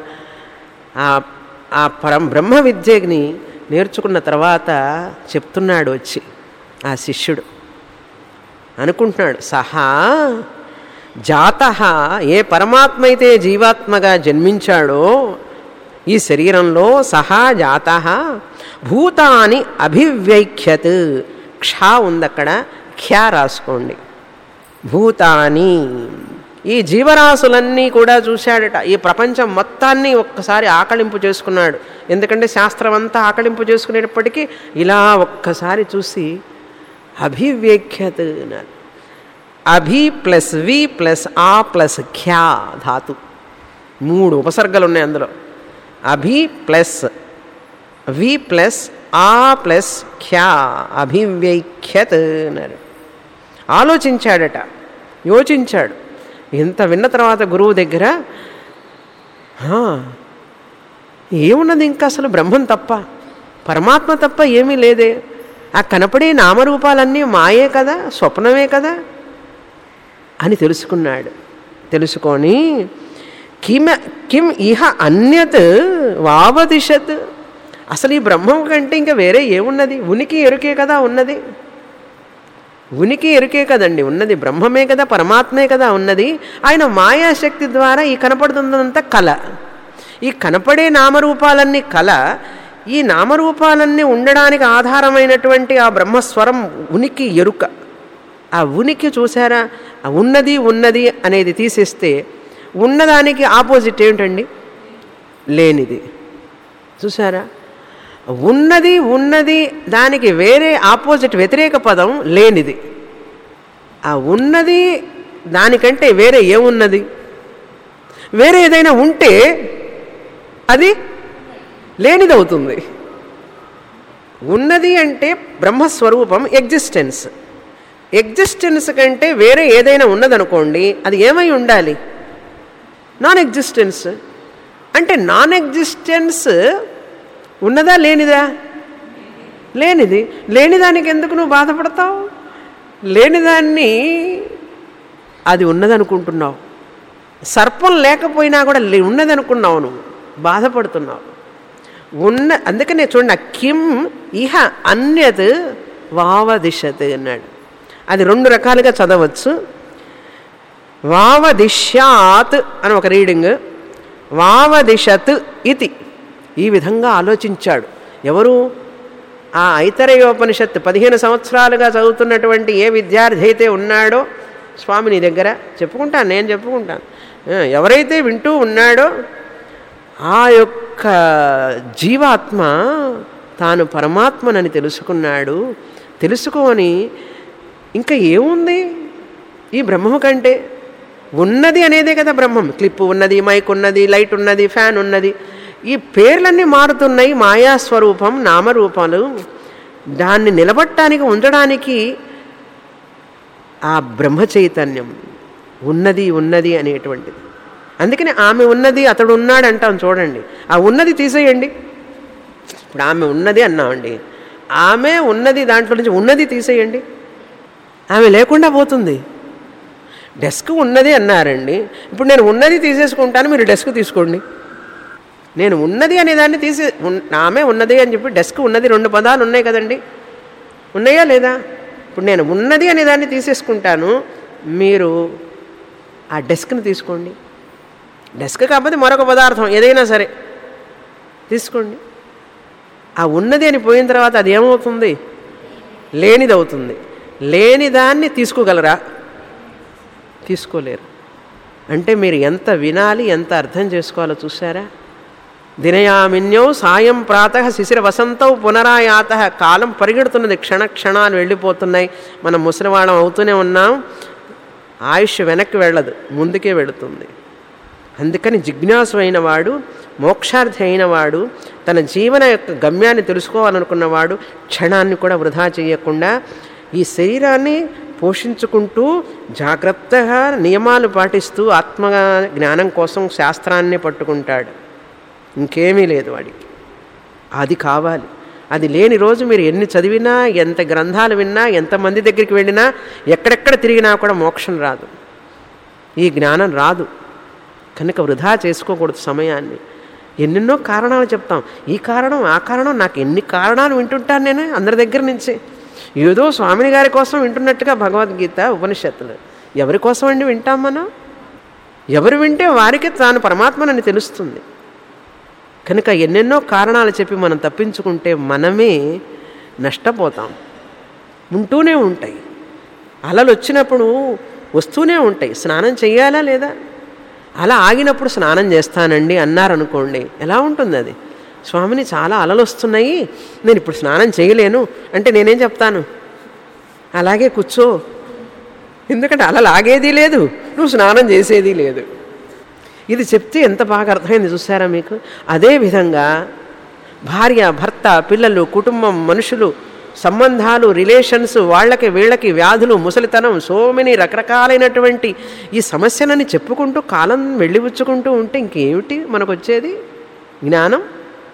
ఆ బ్రహ్మ విద్యని నేర్చుకున్న తర్వాత చెప్తున్నాడు వచ్చి ఆ శిష్యుడు. అనుకుంటున్నాడు, సహా జాతః, ఏ పరమాత్మ అయితే జీవాత్మగా జన్మించాడో ఈ శరీరంలో, సహా జాతః భూతాని అభివ్యఖ్యత్. క్ష ఉంది అక్కడ, ఖ్యా రాసుకోండి. భూతాని, ఈ జీవరాశులన్నీ కూడా చూశాడట. ఈ ప్రపంచం మొత్తాన్ని ఒక్కసారి ఆకళింపు చేసుకున్నాడు. ఎందుకంటే శాస్త్రం అంతా ఆకళింపు చేసుకునేటప్పటికీ ఇలా ఒక్కసారి చూసి అభివ్యఖ్యత్ అన్నారు. అభి ప్లస్ వి ప్లస్ ఆ ప్లస్ ఖ్యా ధాతు, 3 ఉపసర్గలు ఉన్నాయి అందులో. అభి ప్లస్ వి ప్లస్ ఆ ప్లస్ ఖ్యా, అభివ్యఖ్యత్ అన్నారు. ఆలోచించాడట, యోచించాడు. ఇంత విన్న తర్వాత గురువు దగ్గర ఏమున్నది ఇంకా అసలు? బ్రహ్మం తప్ప, పరమాత్మ తప్ప ఏమీ లేదే. ఆ కనపడే నామరూపాలన్నీ మాయే కదా, స్వప్నమే కదా అని తెలుసుకున్నాడు. తెలుసుకొని కిం ఇహ అన్యత్ వావదిశత్, అసలు ఈ బ్రహ్మం కంటే ఇంకా వేరే ఏమున్నది? ఉనికి ఎరుకే కదా ఉన్నది. ఉనికి ఎరుకే కదండి ఉన్నది, బ్రహ్మమే కదా, పరమాత్మే కదా ఉన్నది. ఆయన మాయాశక్తి ద్వారా ఈ కనపడుతున్నదంతా కళ. ఈ కనపడే నామరూపాలన్నీ కళ. ఈ నామరూపాలన్నీ ఉండడానికి ఆధారమైనటువంటి ఆ బ్రహ్మస్వరం ఉనికి ఎరుక. ఆ ఉనికి చూసారా, ఆ ఉన్నది ఉన్నది అనేది తీసేస్తే ఉన్నదానికి ఆపోజిట్ ఏమిటండి? లేనిది. చూసారా, ఉన్నది ఉన్నది దానికి వేరే ఆపోజిట్ వ్యతిరేక పదం లేనిది. ఆ ఉన్నది దానికంటే వేరే ఏమున్నది? వేరే ఏదైనా ఉంటే అది లేనిది అవుతుంది. ఉన్నది అంటే బ్రహ్మస్వరూపం, ఎగ్జిస్టెన్స్. ఎగ్జిస్టెన్స్ కంటే వేరే ఏదైనా ఉన్నదనుకోండి, అది ఏమై ఉండాలి? Non existence. అంటే నాన్ ఎగ్జిస్టెన్స్ ఉన్నదా లేనిదా? లేనిది. లేనిదానికి ఎందుకు నువ్వు బాధపడతావు? లేనిదాన్ని అది ఉన్నదనుకుంటున్నావు. సర్పం లేకపోయినా కూడా ఉన్నదనుకున్నావు, నువ్వు బాధపడుతున్నావు. అందుకనే చూడండి, కిం ఇహ అన్యత్ వావదిశత్ అన్నాడు. అది 2 రకాలుగా చదవచ్చు. వావదిశ్యాత్ అని ఒక రీడింగ్, వావదిశత్ ఇది. ఈ విధంగా ఆలోచించాడు. ఎవరు? ఆ ఐతరేయోపనిషత్తు 15 సంవత్సరాలుగా చదువుతున్నటువంటి ఏ విద్యార్థి అయితే ఉన్నాడో, స్వామి నీ దగ్గర చెప్పుకుంటాను, నేను చెప్పుకుంటాను, ఎవరైతే వింటూ ఉన్నాడో ఆ యొక్క జీవాత్మ తాను పరమాత్మనని తెలుసుకున్నాడు. తెలుసుకొని ఇంకా ఏముంది ఈ బ్రహ్మము కంటే? ఉన్నది అనేదే కదా బ్రహ్మం. క్లిప్ ఉన్నది, మైక్ ఉన్నది, లైట్ ఉన్నది, ఫ్యాన్ ఉన్నది. ఈ పేర్లన్నీ మారుతున్నాయి, మాయాస్వరూపం, నామరూపాలు. దాన్ని నిలబట్టడానికి, ఉంచడానికి ఆ బ్రహ్మ చైతన్యం ఉన్నది ఉన్నది అనేటువంటిది. అందుకని ఆమె ఉన్నది, అతడు ఉన్నాడు అంటాం చూడండి. ఆ ఉన్నది తీసేయండి. ఇప్పుడు ఆమె ఉన్నది అన్నామండి, ఆమె ఉన్నది, దాంట్లో నుంచి ఉన్నది తీసేయండి, ఆమె లేకుండా పోతుంది. డెస్క్ ఉన్నది అన్నారండి, ఇప్పుడు నేను ఉన్నది తీసేసుకుంటాను, మీరు డెస్క్ తీసుకోండి. నేను ఉన్నది అనే దాన్ని ఆమె ఉన్నది అని చెప్పి డెస్క్ ఉన్నది 2 పదాలు ఉన్నాయి కదండి, ఉన్నాయా లేదా? ఇప్పుడు నేను ఉన్నది అనే దాన్ని తీసేసుకుంటాను, మీరు ఆ డెస్క్ని తీసుకోండి. డెస్క్ కాకపోతే మరొక పదార్థం ఏదైనా సరే తీసుకోండి. ఆ ఉన్నది అని పోయిన తర్వాత అది ఏమవుతుంది? లేనిది అవుతుంది. లేని దాన్ని తీసుకోగలరా? తీసుకోలేరు. అంటే మీరు ఎంత వినాలి, ఎంత అర్థం చేసుకోవాలో చూసారా? దినయామిన్యౌ సాయం ప్రాతః శిశిర వసంతౌ పునరాయాత. కాలం పరిగెడుతున్నది, క్షణాలు వెళ్ళిపోతున్నాయి. మనం ముసలివాళ్ళం అవుతూనే ఉన్నాం. ఆయుష్ వెనక్కి వెళ్ళదు, ముందుకే వెళుతుంది. అందుకని జిజ్ఞాసు అయినవాడు, మోక్షార్థి అయినవాడు, తన జీవన యొక్క గమ్యాన్ని తెలుసుకోవాలనుకున్నవాడు క్షణాన్ని కూడా వృధా చేయకుండా ఈ శరీరాన్ని పోషించుకుంటూ జాగ్రత్తగా నియమాలు పాటిస్తూ ఆత్మ జ్ఞానం కోసం శాస్త్రాన్ని పట్టుకుంటాడు. ఇంకేమీ లేదు వాడికి. అది కావాలి. అది లేని రోజు మీరు ఎన్ని చదివినా, ఎంత గ్రంథాలు విన్నా, ఎంతమంది దగ్గరికి వెళ్ళినా, ఎక్కడెక్కడ తిరిగినా కూడా మోక్షం రాదు, ఈ జ్ఞానం రాదు. కనుక వృధా చేసుకోకూడదు సమయాన్ని. ఎన్నెన్నో కారణాలు చెప్తాం, ఈ కారణం ఆ కారణం. నాకు ఎన్ని కారణాలు వింటుంటాను నేను అందరి దగ్గర నుంచి. ఏదో స్వామిని గారి కోసం వింటున్నట్టుగా భగవద్గీత, ఉపనిషత్తులు. ఎవరి కోసం అండి వింటాం మనం? ఎవరు వింటే వారికి తాను పరమాత్మనని తెలుస్తుంది. కనుక ఎన్నెన్నో కారణాలు చెప్పి మనం తప్పించుకుంటే మనమే నష్టపోతాం. ఉంటూనే ఉంటాయి అలలు, వచ్చినప్పుడు వస్తూనే ఉంటాయి. స్నానం చేయాలా లేదా? అలా ఆగినప్పుడు స్నానం చేస్తానండి అన్నారనుకోండి, ఎలా ఉంటుంది అది? స్వామిని చాలా అలలు వస్తున్నాయి, నేను ఇప్పుడు స్నానం చేయలేను అంటే నేనేం చెప్తాను? అలాగే కూర్చో. ఎందుకంటే అలలు ఆగేది లేదు, నువ్వు స్నానం చేసేది లేదు. ఇది చెప్తే ఎంత బాగా అర్థమైంది చూసారా మీకు? అదేవిధంగా భార్య, భర్త, పిల్లలు, కుటుంబం, మనుషులు, సంబంధాలు, రిలేషన్స్, వాళ్ళకి వీళ్ళకి వ్యాధులు, ముసలితనం, సో మెనీ రకరకాలైనటువంటి ఈ సమస్యలని చెప్పుకుంటూ కాలం వెళ్ళిపుచ్చుకుంటూ ఉంటే ఇంకేమిటి మనకు వచ్చేది? జ్ఞానం.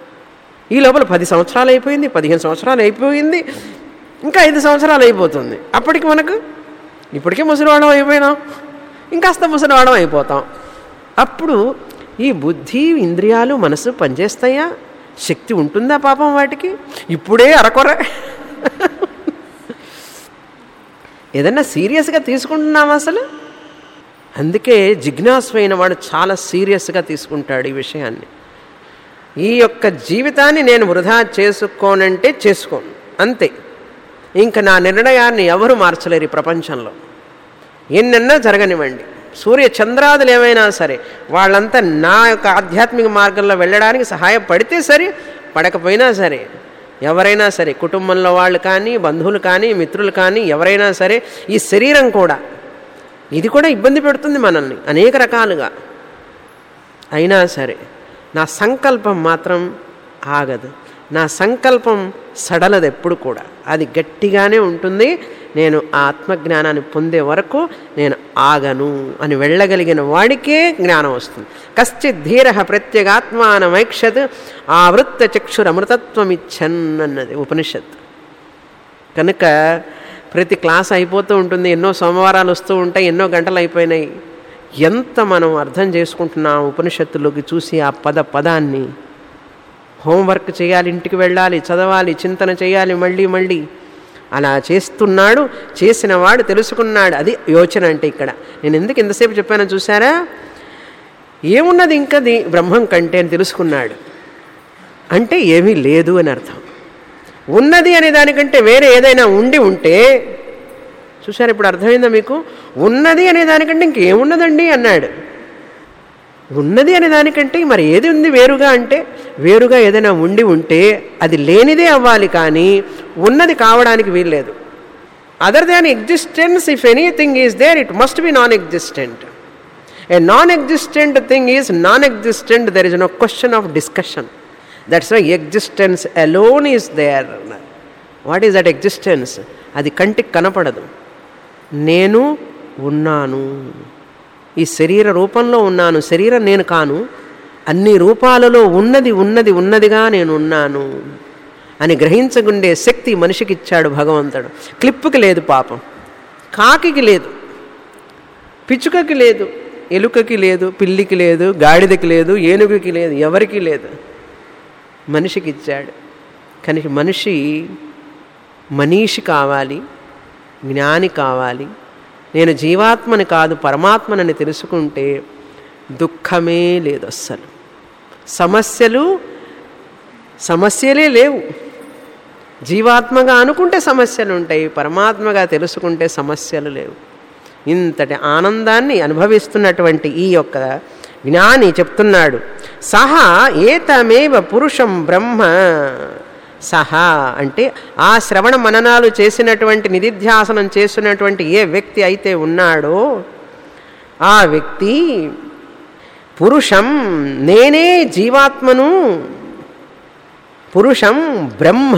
ఈ లోపల 10 సంవత్సరాలు అయిపోయింది, 15 సంవత్సరాలు అయిపోయింది, ఇంకా 5 సంవత్సరాలు అయిపోతుంది. అప్పటికి మనకు ఇప్పటికే ముసలివాడం అయిపోయినాం, ఇంకాస్త ముసలివాడం అయిపోతాం. అప్పుడు ఈ బుద్ధి, ఇంద్రియాలు, మనసు పనిచేస్తాయా? శక్తి ఉంటుందా పాపం వాటికి? ఇప్పుడే అరకొర ఏదన్నా సీరియస్గా తీసుకుంటున్నామా అసలు? అందుకే జిజ్ఞాసు అయిన వాడు చాలా సీరియస్గా తీసుకుంటాడు ఈ విషయాన్ని. ఈ యొక్క జీవితాన్ని నేను వృధా చేసుకోనంటే చేసుకోను, అంతే. ఇంకా నా నిర్ణయాన్ని ఎవరు మార్చలేరు ఈ ప్రపంచంలో. ఎన్నెన్నా జరగనివ్వండి, సూర్య చంద్రాదులు ఏమైనా సరే, వాళ్ళంతా నా యొక్క ఆధ్యాత్మిక మార్గంలో వెళ్ళడానికి సహాయపడితే సరే, పడకపోయినా సరే, ఎవరైనా సరే, కుటుంబంలో వాళ్ళు కానీ, బంధువులు కానీ, మిత్రులు కానీ, ఎవరైనా సరే, ఈ శరీరం కూడా, ఇది కూడా ఇబ్బంది పెడుతుంది మనల్ని అనేక రకాలుగా. అయినా సరే నా సంకల్పం మాత్రం ఆగదు, నా సంకల్పం సడలదు ఎప్పుడు కూడా, అది గట్టిగానే ఉంటుంది. నేను ఆ ఆత్మజ్ఞానాన్ని పొందే వరకు నేను ఆగను అని వెళ్ళగలిగిన వాడికే జ్ఞానం వస్తుంది. కశ్చిత్ ధీర ప్రత్యేగాత్మానమైక్షత్ ఆవృత్త చక్షురమృతత్వమిచ్చన్ అన్నది ఉపనిషత్. కనుక ప్రతి క్లాస్ అయిపోతూ ఉంటుంది, ఎన్నో సోమవారాలు వస్తూ ఉంటాయి, ఎన్నో గంటలు అయిపోయినాయి. ఎంత మనం అర్థం చేసుకుంటున్నాం ఉపనిషత్తులోకి చూసి ఆ పదాన్ని. హోంవర్క్ చేయాలి, ఇంటికి వెళ్ళాలి, చదవాలి, చింతన చేయాలి, మళ్ళీ అలా చేస్తున్నాడు. చేసినవాడు తెలుసుకున్నాడు. అది యోచన అంటే ఇక్కడ నేను ఎందుకు ఇంతసేపు చెప్పానో చూసారా? ఏమున్నది ఇంకది బ్రహ్మం కంటే అని తెలుసుకున్నాడు అంటే ఏమీ లేదు అని అర్థం. ఉన్నది అనే దానికంటే వేరే ఏదైనా ఉంటే చూసారు, ఇప్పుడు అర్థమైందా మీకు? ఉన్నది అనే దానికంటే ఇంకేమున్నదండి అన్నాడు. ఉన్నది అనే దానికంటే మరి ఏది ఉంది వేరుగా అంటే, వేరుగా ఏదైనా ఉంటే అది లేనిదే అవ్వాలి, కానీ ఉన్నది కావడానికి వీల్లేదు. Other than existence, if anything is there, it must be non existent. A non existent thing is non existent. There is no question of discussion. That's why existence alone is there. What is that existence? అది కంటికి కనపడదు. నేను ఉన్నాను, ఈ శరీర రూపంలో ఉన్నాను, శరీరం నేను కాను, అన్ని రూపాలలో ఉన్నదిగా నేను ఉన్నాను అని గ్రహించగుండే శక్తి మనిషికి ఇచ్చాడు భగవంతుడు. క్లిప్పుకి లేదు పాపం, కాకికి లేదు, పిచ్చుకకి లేదు, ఎలుకకి లేదు, పిల్లికి లేదు, గాడిదకి లేదు, ఏనుగుకి లేదు, ఎవరికి లేదు, మనిషికి ఇచ్చాడు. కానీ మనీషి కావాలి, జ్ఞాని కావాలి. నేను జీవాత్మని కాదు పరమాత్మనని తెలుసుకుంటే దుఃఖమే లేదు. అస్సలు సమస్యలే లేవు. జీవాత్మగా అనుకుంటే సమస్యలు ఉంటాయి, పరమాత్మగా తెలుసుకుంటే సమస్యలు లేవు. ఇంతటి ఆనందాన్ని అనుభవిస్తున్నటువంటి ఈ యొక్క జ్ఞాని చెప్తున్నాడు, సహా ఏతమేవ పురుషం బ్రహ్మ. సహా అంటే ఆ శ్రవణ మననాలు చేసినటువంటి, నిధిధ్యాసనం చేసినటువంటి ఏ వ్యక్తి అయితే ఉన్నాడో ఆ వ్యక్తి పురుషం, నేనే జీవాత్మను, పురుషం బ్రహ్మ,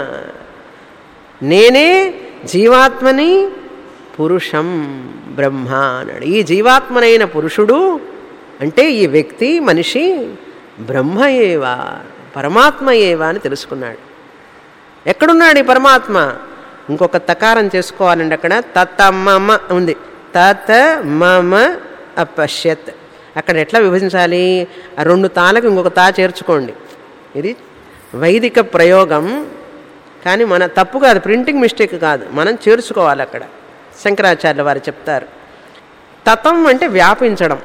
నేనే జీవాత్మని, పురుషం బ్రహ్మ అన్నాడు. ఈ జీవాత్మనైన పురుషుడు అంటే ఈ వ్యక్తి, మనిషి బ్రహ్మయేవా, పరమాత్మయేవా అని తెలుసుకున్నాడు. ఎక్కడున్నాడు ఈ పరమాత్మ? ఇంకొక తకారం చేసుకోవాలండి. అక్కడ తత మమ ఉంది, తత మమ అపశ్యత్. అక్కడ ఎట్లా విభజించాలి? ఆ రెండు తాలకు ఇంకొక తా చేర్చుకోండి. ఇది వైదిక ప్రయోగం, కానీ మన తప్పు కాదు, ప్రింటింగ్ మిస్టేక్ కాదు, మనం చేర్చుకోవాలి. అక్కడ శంకరాచార్యుల వారు చెప్తారు, తతం అంటే వ్యాపించడం,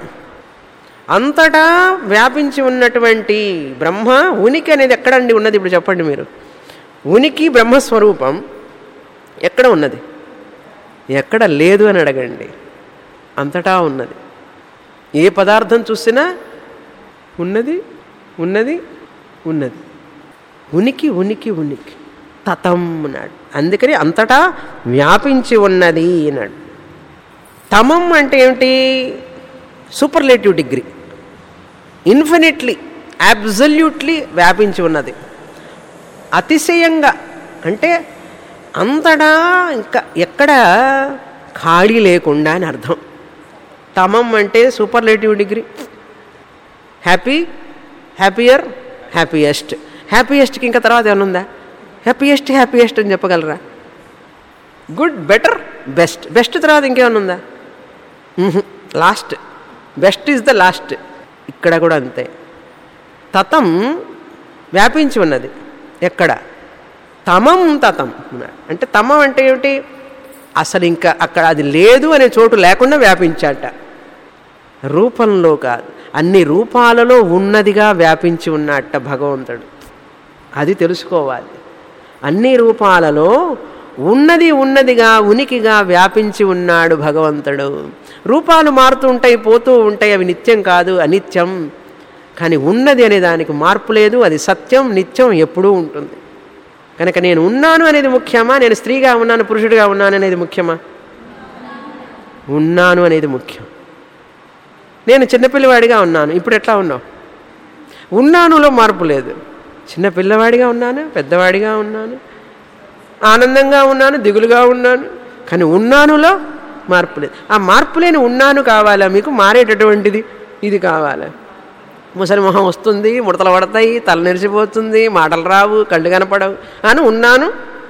అంతటా వ్యాపించి ఉన్నటువంటి బ్రహ్మ ఉనికి అనేది ఎక్కడండి ఉన్నది? ఇప్పుడు చెప్పండి మీరు. ఉనికి బ్రహ్మస్వరూపం ఎక్కడ ఉన్నది? ఎక్కడ లేదు అని అడగండి. అంతటా ఉన్నది. ఏ పదార్థం చూసినా ఉన్నది ఉన్నది ఉన్నది, ఉనికి ఉనికి ఉనికి, తతం అన్నాడు. అందుకని అంతటా వ్యాపించి ఉన్నది అన్నాడు. తమం అంటే ఏమిటి? సూపర్లేటివ్ డిగ్రీ, ఇన్ఫినిట్లీ, అబ్సల్యూట్లీ వ్యాపించి ఉన్నది. అతిశయంగా అంటే అంతటా ఇంకా ఎక్కడ ఖాళీ లేకుండా అని అర్థం. తమం అంటే superlative degree. Happy, happier, happiest. హ్యాపీయెస్ట్కి ఇంకా తర్వాత ఏమైనా ఉందా? హ్యాపీయెస్ట్ అని చెప్పగలరా? Good, better, best. బెస్ట్ తర్వాత ఇంకేమైనా ఉందా? Last. Best is the last. ఇక్కడ కూడా అంతే. తతం వ్యాపించి ఉన్నది. ఎక్కడ? తమం తతం అంటే తమం అంటే ఏమిటి? అసలు ఇంకా అక్కడ అది లేదు అనే చోటు లేకుండా వ్యాపించాట. రూపంలో కాదు, అన్ని రూపాలలో ఉన్నదిగా వ్యాపించి ఉన్నట్ట భగవంతుడు. అది తెలుసుకోవాలి. అన్ని రూపాలలో ఉన్నదిగా ఉనికిగా వ్యాపించి ఉన్నాడు భగవంతుడు. రూపాలు మారుతూ ఉంటాయి, పోతూ ఉంటాయి, అవి నిత్యం కాదు, అనిత్యం. కానీ ఉన్నది అనే దానికి మార్పు లేదు. అది సత్యం, నిత్యం, ఎప్పుడూ ఉంటుంది. కనుక నేను ఉన్నాను అనేది ముఖ్యమా, నేను స్త్రీగా ఉన్నాను పురుషుడిగా ఉన్నాను అనేది ముఖ్యమా? ఉన్నాను అనేది ముఖ్యం. నేను చిన్నపిల్లవాడిగా ఉన్నాను, ఇప్పుడు ఎట్లా ఉన్నావు? ఉన్నానులో మార్పు లేదు. చిన్నపిల్లవాడిగా ఉన్నాను, పెద్దవాడిగా ఉన్నాను, ఆనందంగా ఉన్నాను, దిగులుగా ఉన్నాను, కానీ ఉన్నానులో మార్పు లేదు. ఆ మార్పు లేని ఉన్నాను కావాలా మీకు? మారేటటువంటిది ఇది కావాలా? ముసలి మొహం వస్తుంది, ముడతలు పడతాయి, తల నెరిసిపోతుంది, మాటలు రావు, కళ్ళు కనపడవు, అని ఉన్నాను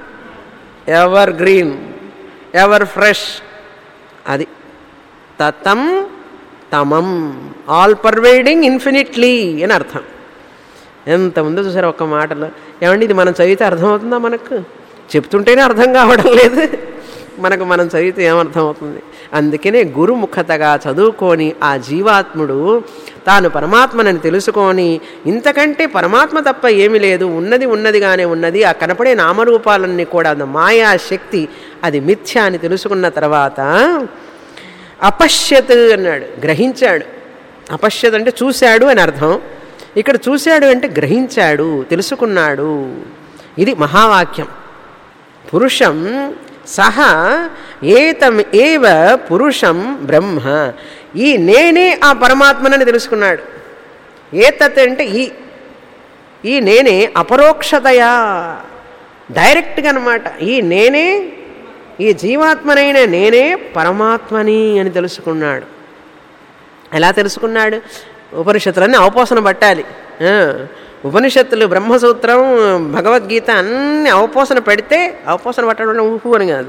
ఎవర్ గ్రీన్, ఎవర్ ఫ్రెష్. అది తతం తమం, ఆల్ పర్వేడింగ్ ఇన్ఫినిట్లీ అని అర్థం. ఎంతమంది చూసారు ఒక్క మాటలో. ఏమండి ఇది మనం చదివితే అర్థమవుతుందా? మనకు చెప్తుంటేనే అర్థం కావడం లేదు, మనం చదివితే ఏమర్థమవుతుంది? అందుకనే గురుముఖతగా చదువుకొని ఆ జీవాత్ముడు తాను పరమాత్మనని తెలుసుకొని ఇంతకంటే పరమాత్మ తప్ప ఏమీ లేదు, ఉన్నది ఉన్నదిగానే ఉన్నది, ఆ కనపడే నామరూపాలన్నీ కూడా మాయా శక్తి, అది మిథ్య అని తెలుసుకున్న తర్వాత అపశ్యత్ అన్నాడు, గ్రహించాడు. అపశ్యత్ అంటే చూశాడు అని అర్థం. ఇక్కడ చూశాడు అంటే గ్రహించాడు, తెలుసుకున్నాడు. ఇది మహావాక్యం. పురుషం సహ ఏతం ఏవ పురుషం బ్రహ్మ, ఈ నేనే ఆ పరమాత్మనని తెలుసుకున్నాడు. ఏతత్ అంటే ఈ నేనే అపరోక్షతయా, డైరెక్ట్గా అనమాట. ఈ నేనే, ఈ జీవాత్మనైన నేనే పరమాత్మని అని తెలుసుకున్నాడు. ఎలా తెలుసుకున్నాడు? ఉపనిషత్తులన్నీ అవపోసన పట్టాలి. ఉపనిషత్తులు, బ్రహ్మసూత్రం, భగవద్గీత అన్నీ అవపోసన పెడితే, అవపోసన పట్టడం ఊహు అని కాదు,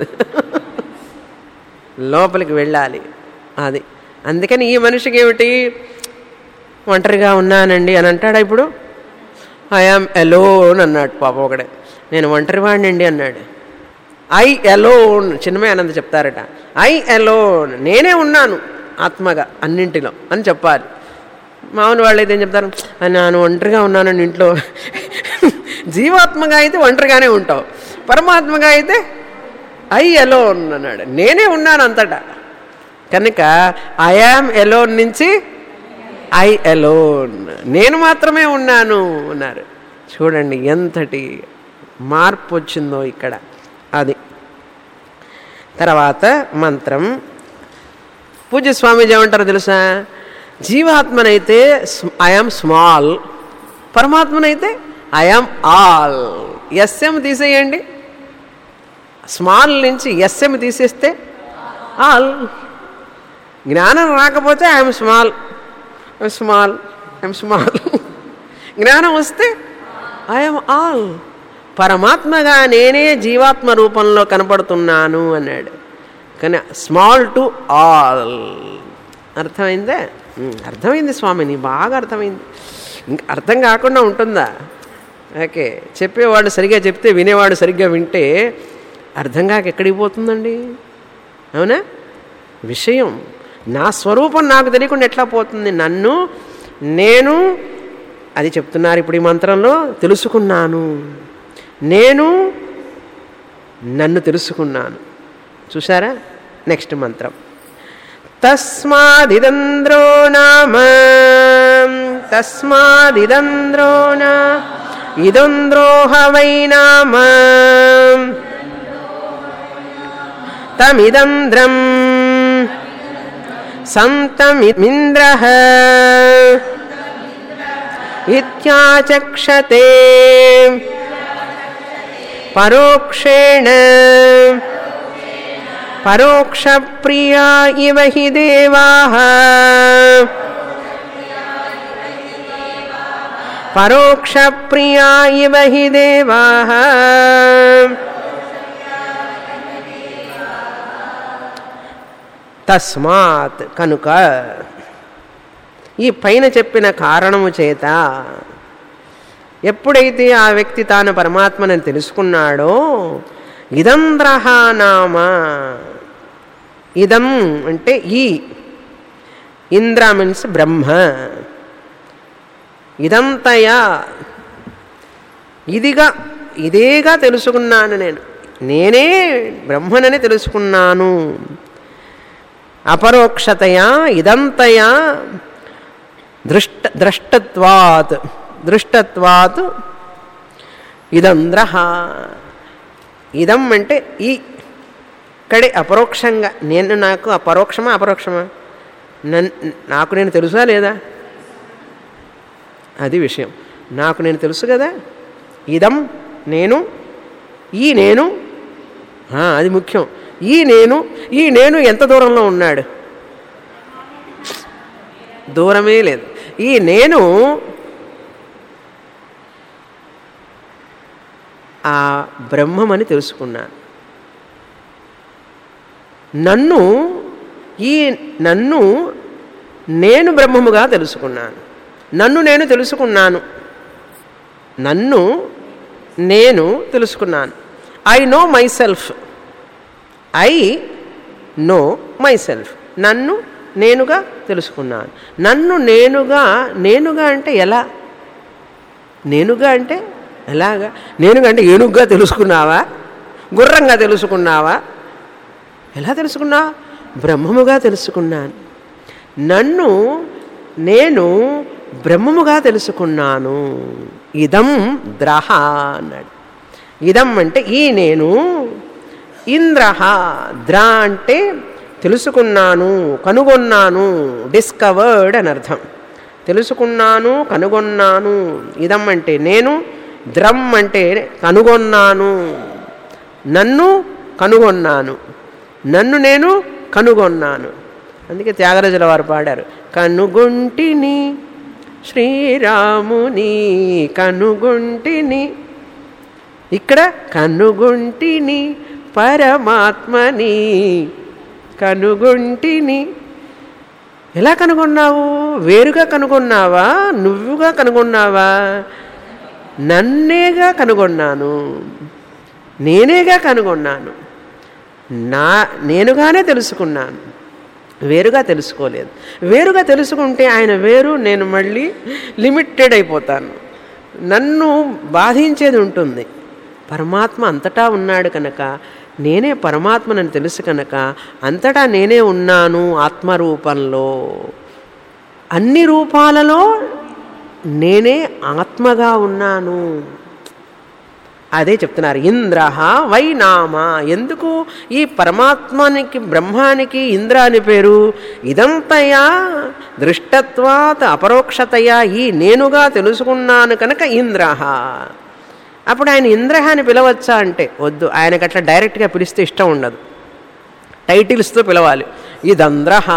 లోపలికి వెళ్ళాలి. అది అందుకని ఈ మనిషికి ఏమిటి, ఒంటరిగా ఉన్నానండి అని అంటాడా? ఇప్పుడు ఐఆమ్ ఎలోన్ అన్నాడు పాప ఒకడే, నేను ఒంటరివాడినండి అన్నాడు. ఐ ఎలోన్, చిన్నమే ఆనంద చెప్తారట, ఐ ఎలోన్, నేనే ఉన్నాను ఆత్మగా అన్నింటిలో అని చెప్పాలి. మామూలు వాళ్ళు అయితే ఏం చెప్తారు, నేను ఒంటరిగా ఉన్నానని ఇంట్లో. జీవాత్మగా అయితే ఒంటరిగానే ఉంటావు, పరమాత్మగా అయితే ఐ ఎలోన్ అన్నాడు, నేనే ఉన్నాను అంతటా. కనుక ఐఆమ్ ఎలోన్ నుంచి ఐ ఎలోన్, నేను మాత్రమే ఉన్నాను అన్నారు. చూడండి ఎంతటి మార్పు వచ్చిందో ఇక్కడ. అది తర్వాత మంత్రం పూజ్య స్వామీజీ ఏమంటారో తెలుసా? జీవాత్మనైతే ఐఆమ్ స్మాల్, పరమాత్మనైతే ఐఆమ్ ఆల్. ఎస్ఎం తీసేయండి, స్మాల్ నుంచి ఎస్ఎం తీసేస్తే ఆల్. జ్ఞానం రాకపోతే I am small, small, I am small. జ్ఞానం వస్తే ఐఎమ్ ఆల్. పరమాత్మగా నేనే జీవాత్మ రూపంలో కనపడుతున్నాను అన్నాడు. కానీ స్మాల్ టు ఆల్. అర్థమైందే? అర్థమైంది స్వామిని, బాగా అర్థమైంది. ఇంకా అర్థం కాకుండా ఉంటుందా? ఓకే, చెప్పేవాడు సరిగ్గా చెప్తే వినేవాడు సరిగ్గా వింటే అర్థం కాక ఎక్కడికి పోతుందండి? అవునా? విషయం నా స్వరూపం నాకు తెలియకుండా ఎట్లా పోతుంది? నేను అది చెప్తున్నారు ఇప్పుడు ఈ మంత్రంలో, తెలుసుకున్నాను. నేను నన్ను తెలుసుకున్నాను. చూసారా? నెక్స్ట్ మంత్రం తస్మాదిదంద్రో నామ, తస్మాదిదంద్రో నా ఇదంద్రోహ వై నామ తమిదంద్రం సంతమింద్రః ఇత్యాచక్షతే పరోక్షేణ పరోక్షప్రియా ఇవ హి దేవాః పరోక్షప్రియా ఇవ హి దేవాః. తస్మాత్ కనుక, ఈ పైన చెప్పిన కారణము చేత ఎప్పుడైతే ఆ వ్యక్తి తాను పరమాత్మని తెలుసుకున్నాడో, ఇదంద్రహ నామ, ఇదం అంటే ఈ, ఇంద్ర మీన్స్ బ్రహ్మ, ఇదంతయా ఇదేగా తెలుసుకున్నాను నేను, నేనే బ్రహ్మనని తెలుసుకున్నాను. అపరోక్షతయా ఇదంతయా దృష్టత్వాత్ ఇదంద్రహ. ఇదం అంటే ఈ, ఇక్కడే అపరోక్షంగా నేను, నాకు అపరోక్షమా అపరోక్షమా, నాకు నేను తెలుసా లేదా? అది విషయం. నాకు నేను తెలుసు కదా, ఇదం నేను, ఈ నేను, అది ముఖ్యం. ఈ నేను ఎంత దూరంలో ఉన్నాడు? దూరమే లేదు. ఈ నేను ఆ బ్రహ్మమని తెలుసుకున్నాను. నన్ను నేను బ్రహ్మముగా తెలుసుకున్నాను. నన్ను నేను తెలుసుకున్నాను. నన్ను నేను తెలుసుకున్నాను. I know myself. I know myself. నన్ను నేనుగా తెలుసుకున్నాను. నన్ను నేనుగా అంటే ఎలా? నేనుగా అంటే ఎలాగా? నేనుగా అంటే ఏనుగుగా తెలుసుకున్నావా? గుర్రంగా తెలుసుకున్నావా? ఎలా తెలుసుకున్నావా? బ్రహ్మముగా తెలుసుకున్నాను. నన్ను నేను బ్రహ్మముగా తెలుసుకున్నాను. ఇదం ద్రహ అన్నాడు. ఇదం అంటే ఈ నేను, ఇంద్రహ, ద్ర అంటే తెలుసుకున్నాను, కనుగొన్నాను, డిస్కవర్డ్ అని అర్థం. తెలుసుకున్నాను, కనుగొన్నాను. ఇదం అంటే నేను, ద్రం అంటే కనుగొన్నాను, నన్ను కనుగొన్నాను, నన్ను నేను కనుగొన్నాను. అందుకే త్యాగరాజుల వారు పాడారు, కనుగొంటిని శ్రీరాముని కనుగొంటిని. ఇక్కడ కనుగొంటిని పరమాత్మని కనుగొంటిని. ఎలా కనుగొన్నావు? వేరుగా కనుగొన్నావా? నువ్వుగా కనుగొన్నావా? నన్నేగా కనుగొన్నాను, నేనేగా కనుగొన్నాను. నేనుగానే తెలుసుకున్నాను, వేరుగా తెలుసుకోలేదు. వేరుగా తెలుసుకుంటే ఆయన వేరు, నేను మళ్ళీ లిమిటెడ్ అయిపోతాను. నన్ను బాధించేది ఉంటుంది. పరమాత్మ అంతటా ఉన్నాడు కనుక, నేనే పరమాత్మనని తెలుసు కనుక అంతటా నేనే ఉన్నాను. ఆత్మరూపంలో అన్ని రూపాలలో నేనే ఆత్మగా ఉన్నాను. అదే చెప్తున్నారు, ఇంద్రహ వై నామ. ఎందుకు ఈ పరమాత్మానికి బ్రహ్మానికి ఇంద్ర అని పేరు? ఇదంతయా దృష్టత్వాత్ అపరోక్షతయా, ఈ నేనుగా తెలుసుకున్నాను కనుక ఇంద్రహ. అప్పుడు ఆయన ఇంద్రహ అని పిలవచ్చా అంటే వద్దు. ఆయనకు అట్లా డైరెక్ట్గా పిలిస్తే ఇష్టం ఉండదు, టైటిల్స్తో పిలవాలి. ఇదంద్రహ,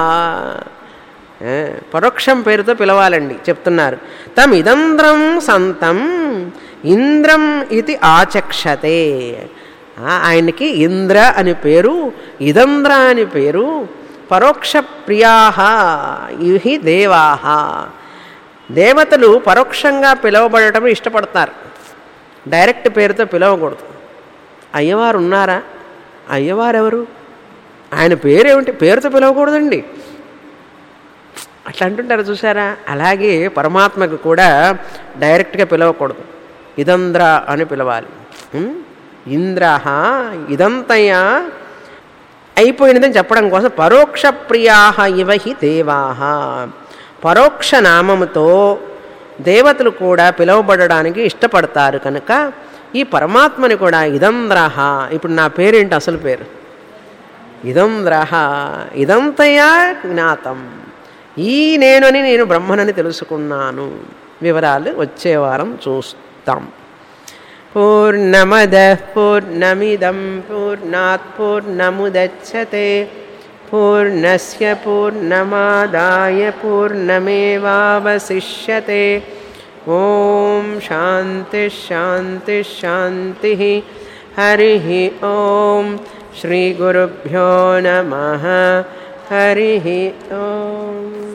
పరోక్షం పేరుతో పిలవాలండి చెప్తున్నారు. తమిదంద్రం సంతం ఇంద్రం ఇది ఆచక్షతే. ఆయనకి ఇంద్ర అని పేరు, ఇదంద్ర అని పేరు. పరోక్ష ప్రియాహ ఇహి దేవాహ. దేవతలు పరోక్షంగా పిలవబడటం ఇష్టపడతారు, డైరెక్ట్ పేరుతో పిలవకూడదు. అయ్యవారు ఉన్నారా? అయ్యవారు ఎవరు? ఆయన పేరేమిటి? పేరుతో పిలవకూడదండి. అట్లా అంటుంటారు చూసారా? అలాగే పరమాత్మకు కూడా డైరెక్ట్గా పిలవకూడదు, ఇదంద్ర అని పిలవాలి. ఇంద్రహ ఇదంతయా అయిపోయినదని చెప్పడం కోసం పరోక్ష ప్రియాహ ఇవహి దేవాహ. పరోక్ష నామముతో దేవతలు కూడా పిలువబడడానికి ఇష్టపడతారు కనుక ఈ పరమాత్మని కూడా ఇదంద్రహ. ఇప్పుడు నా పేరేంటి? అసలు పేరు ఇదంద్రహ. ఇదంతయా జ్ఞాతం. ఈ నేనని నేను బ్రహ్మనని తెలుసుకున్నాను. వివరాలు వచ్చే వారం చూస్తాం. పూర్ణమదః పూర్ణమిదం పూర్ణాత్ పూర్ణముదచ్యతే పూర్ణస్య పూర్ణమాదాయ పూర్ణమేవావశిష్యతే. ఓం శాంతి శాంతి శాంతి. హరి ఓం. శ్రీ గురుభ్యో నమః. హరి ఓం.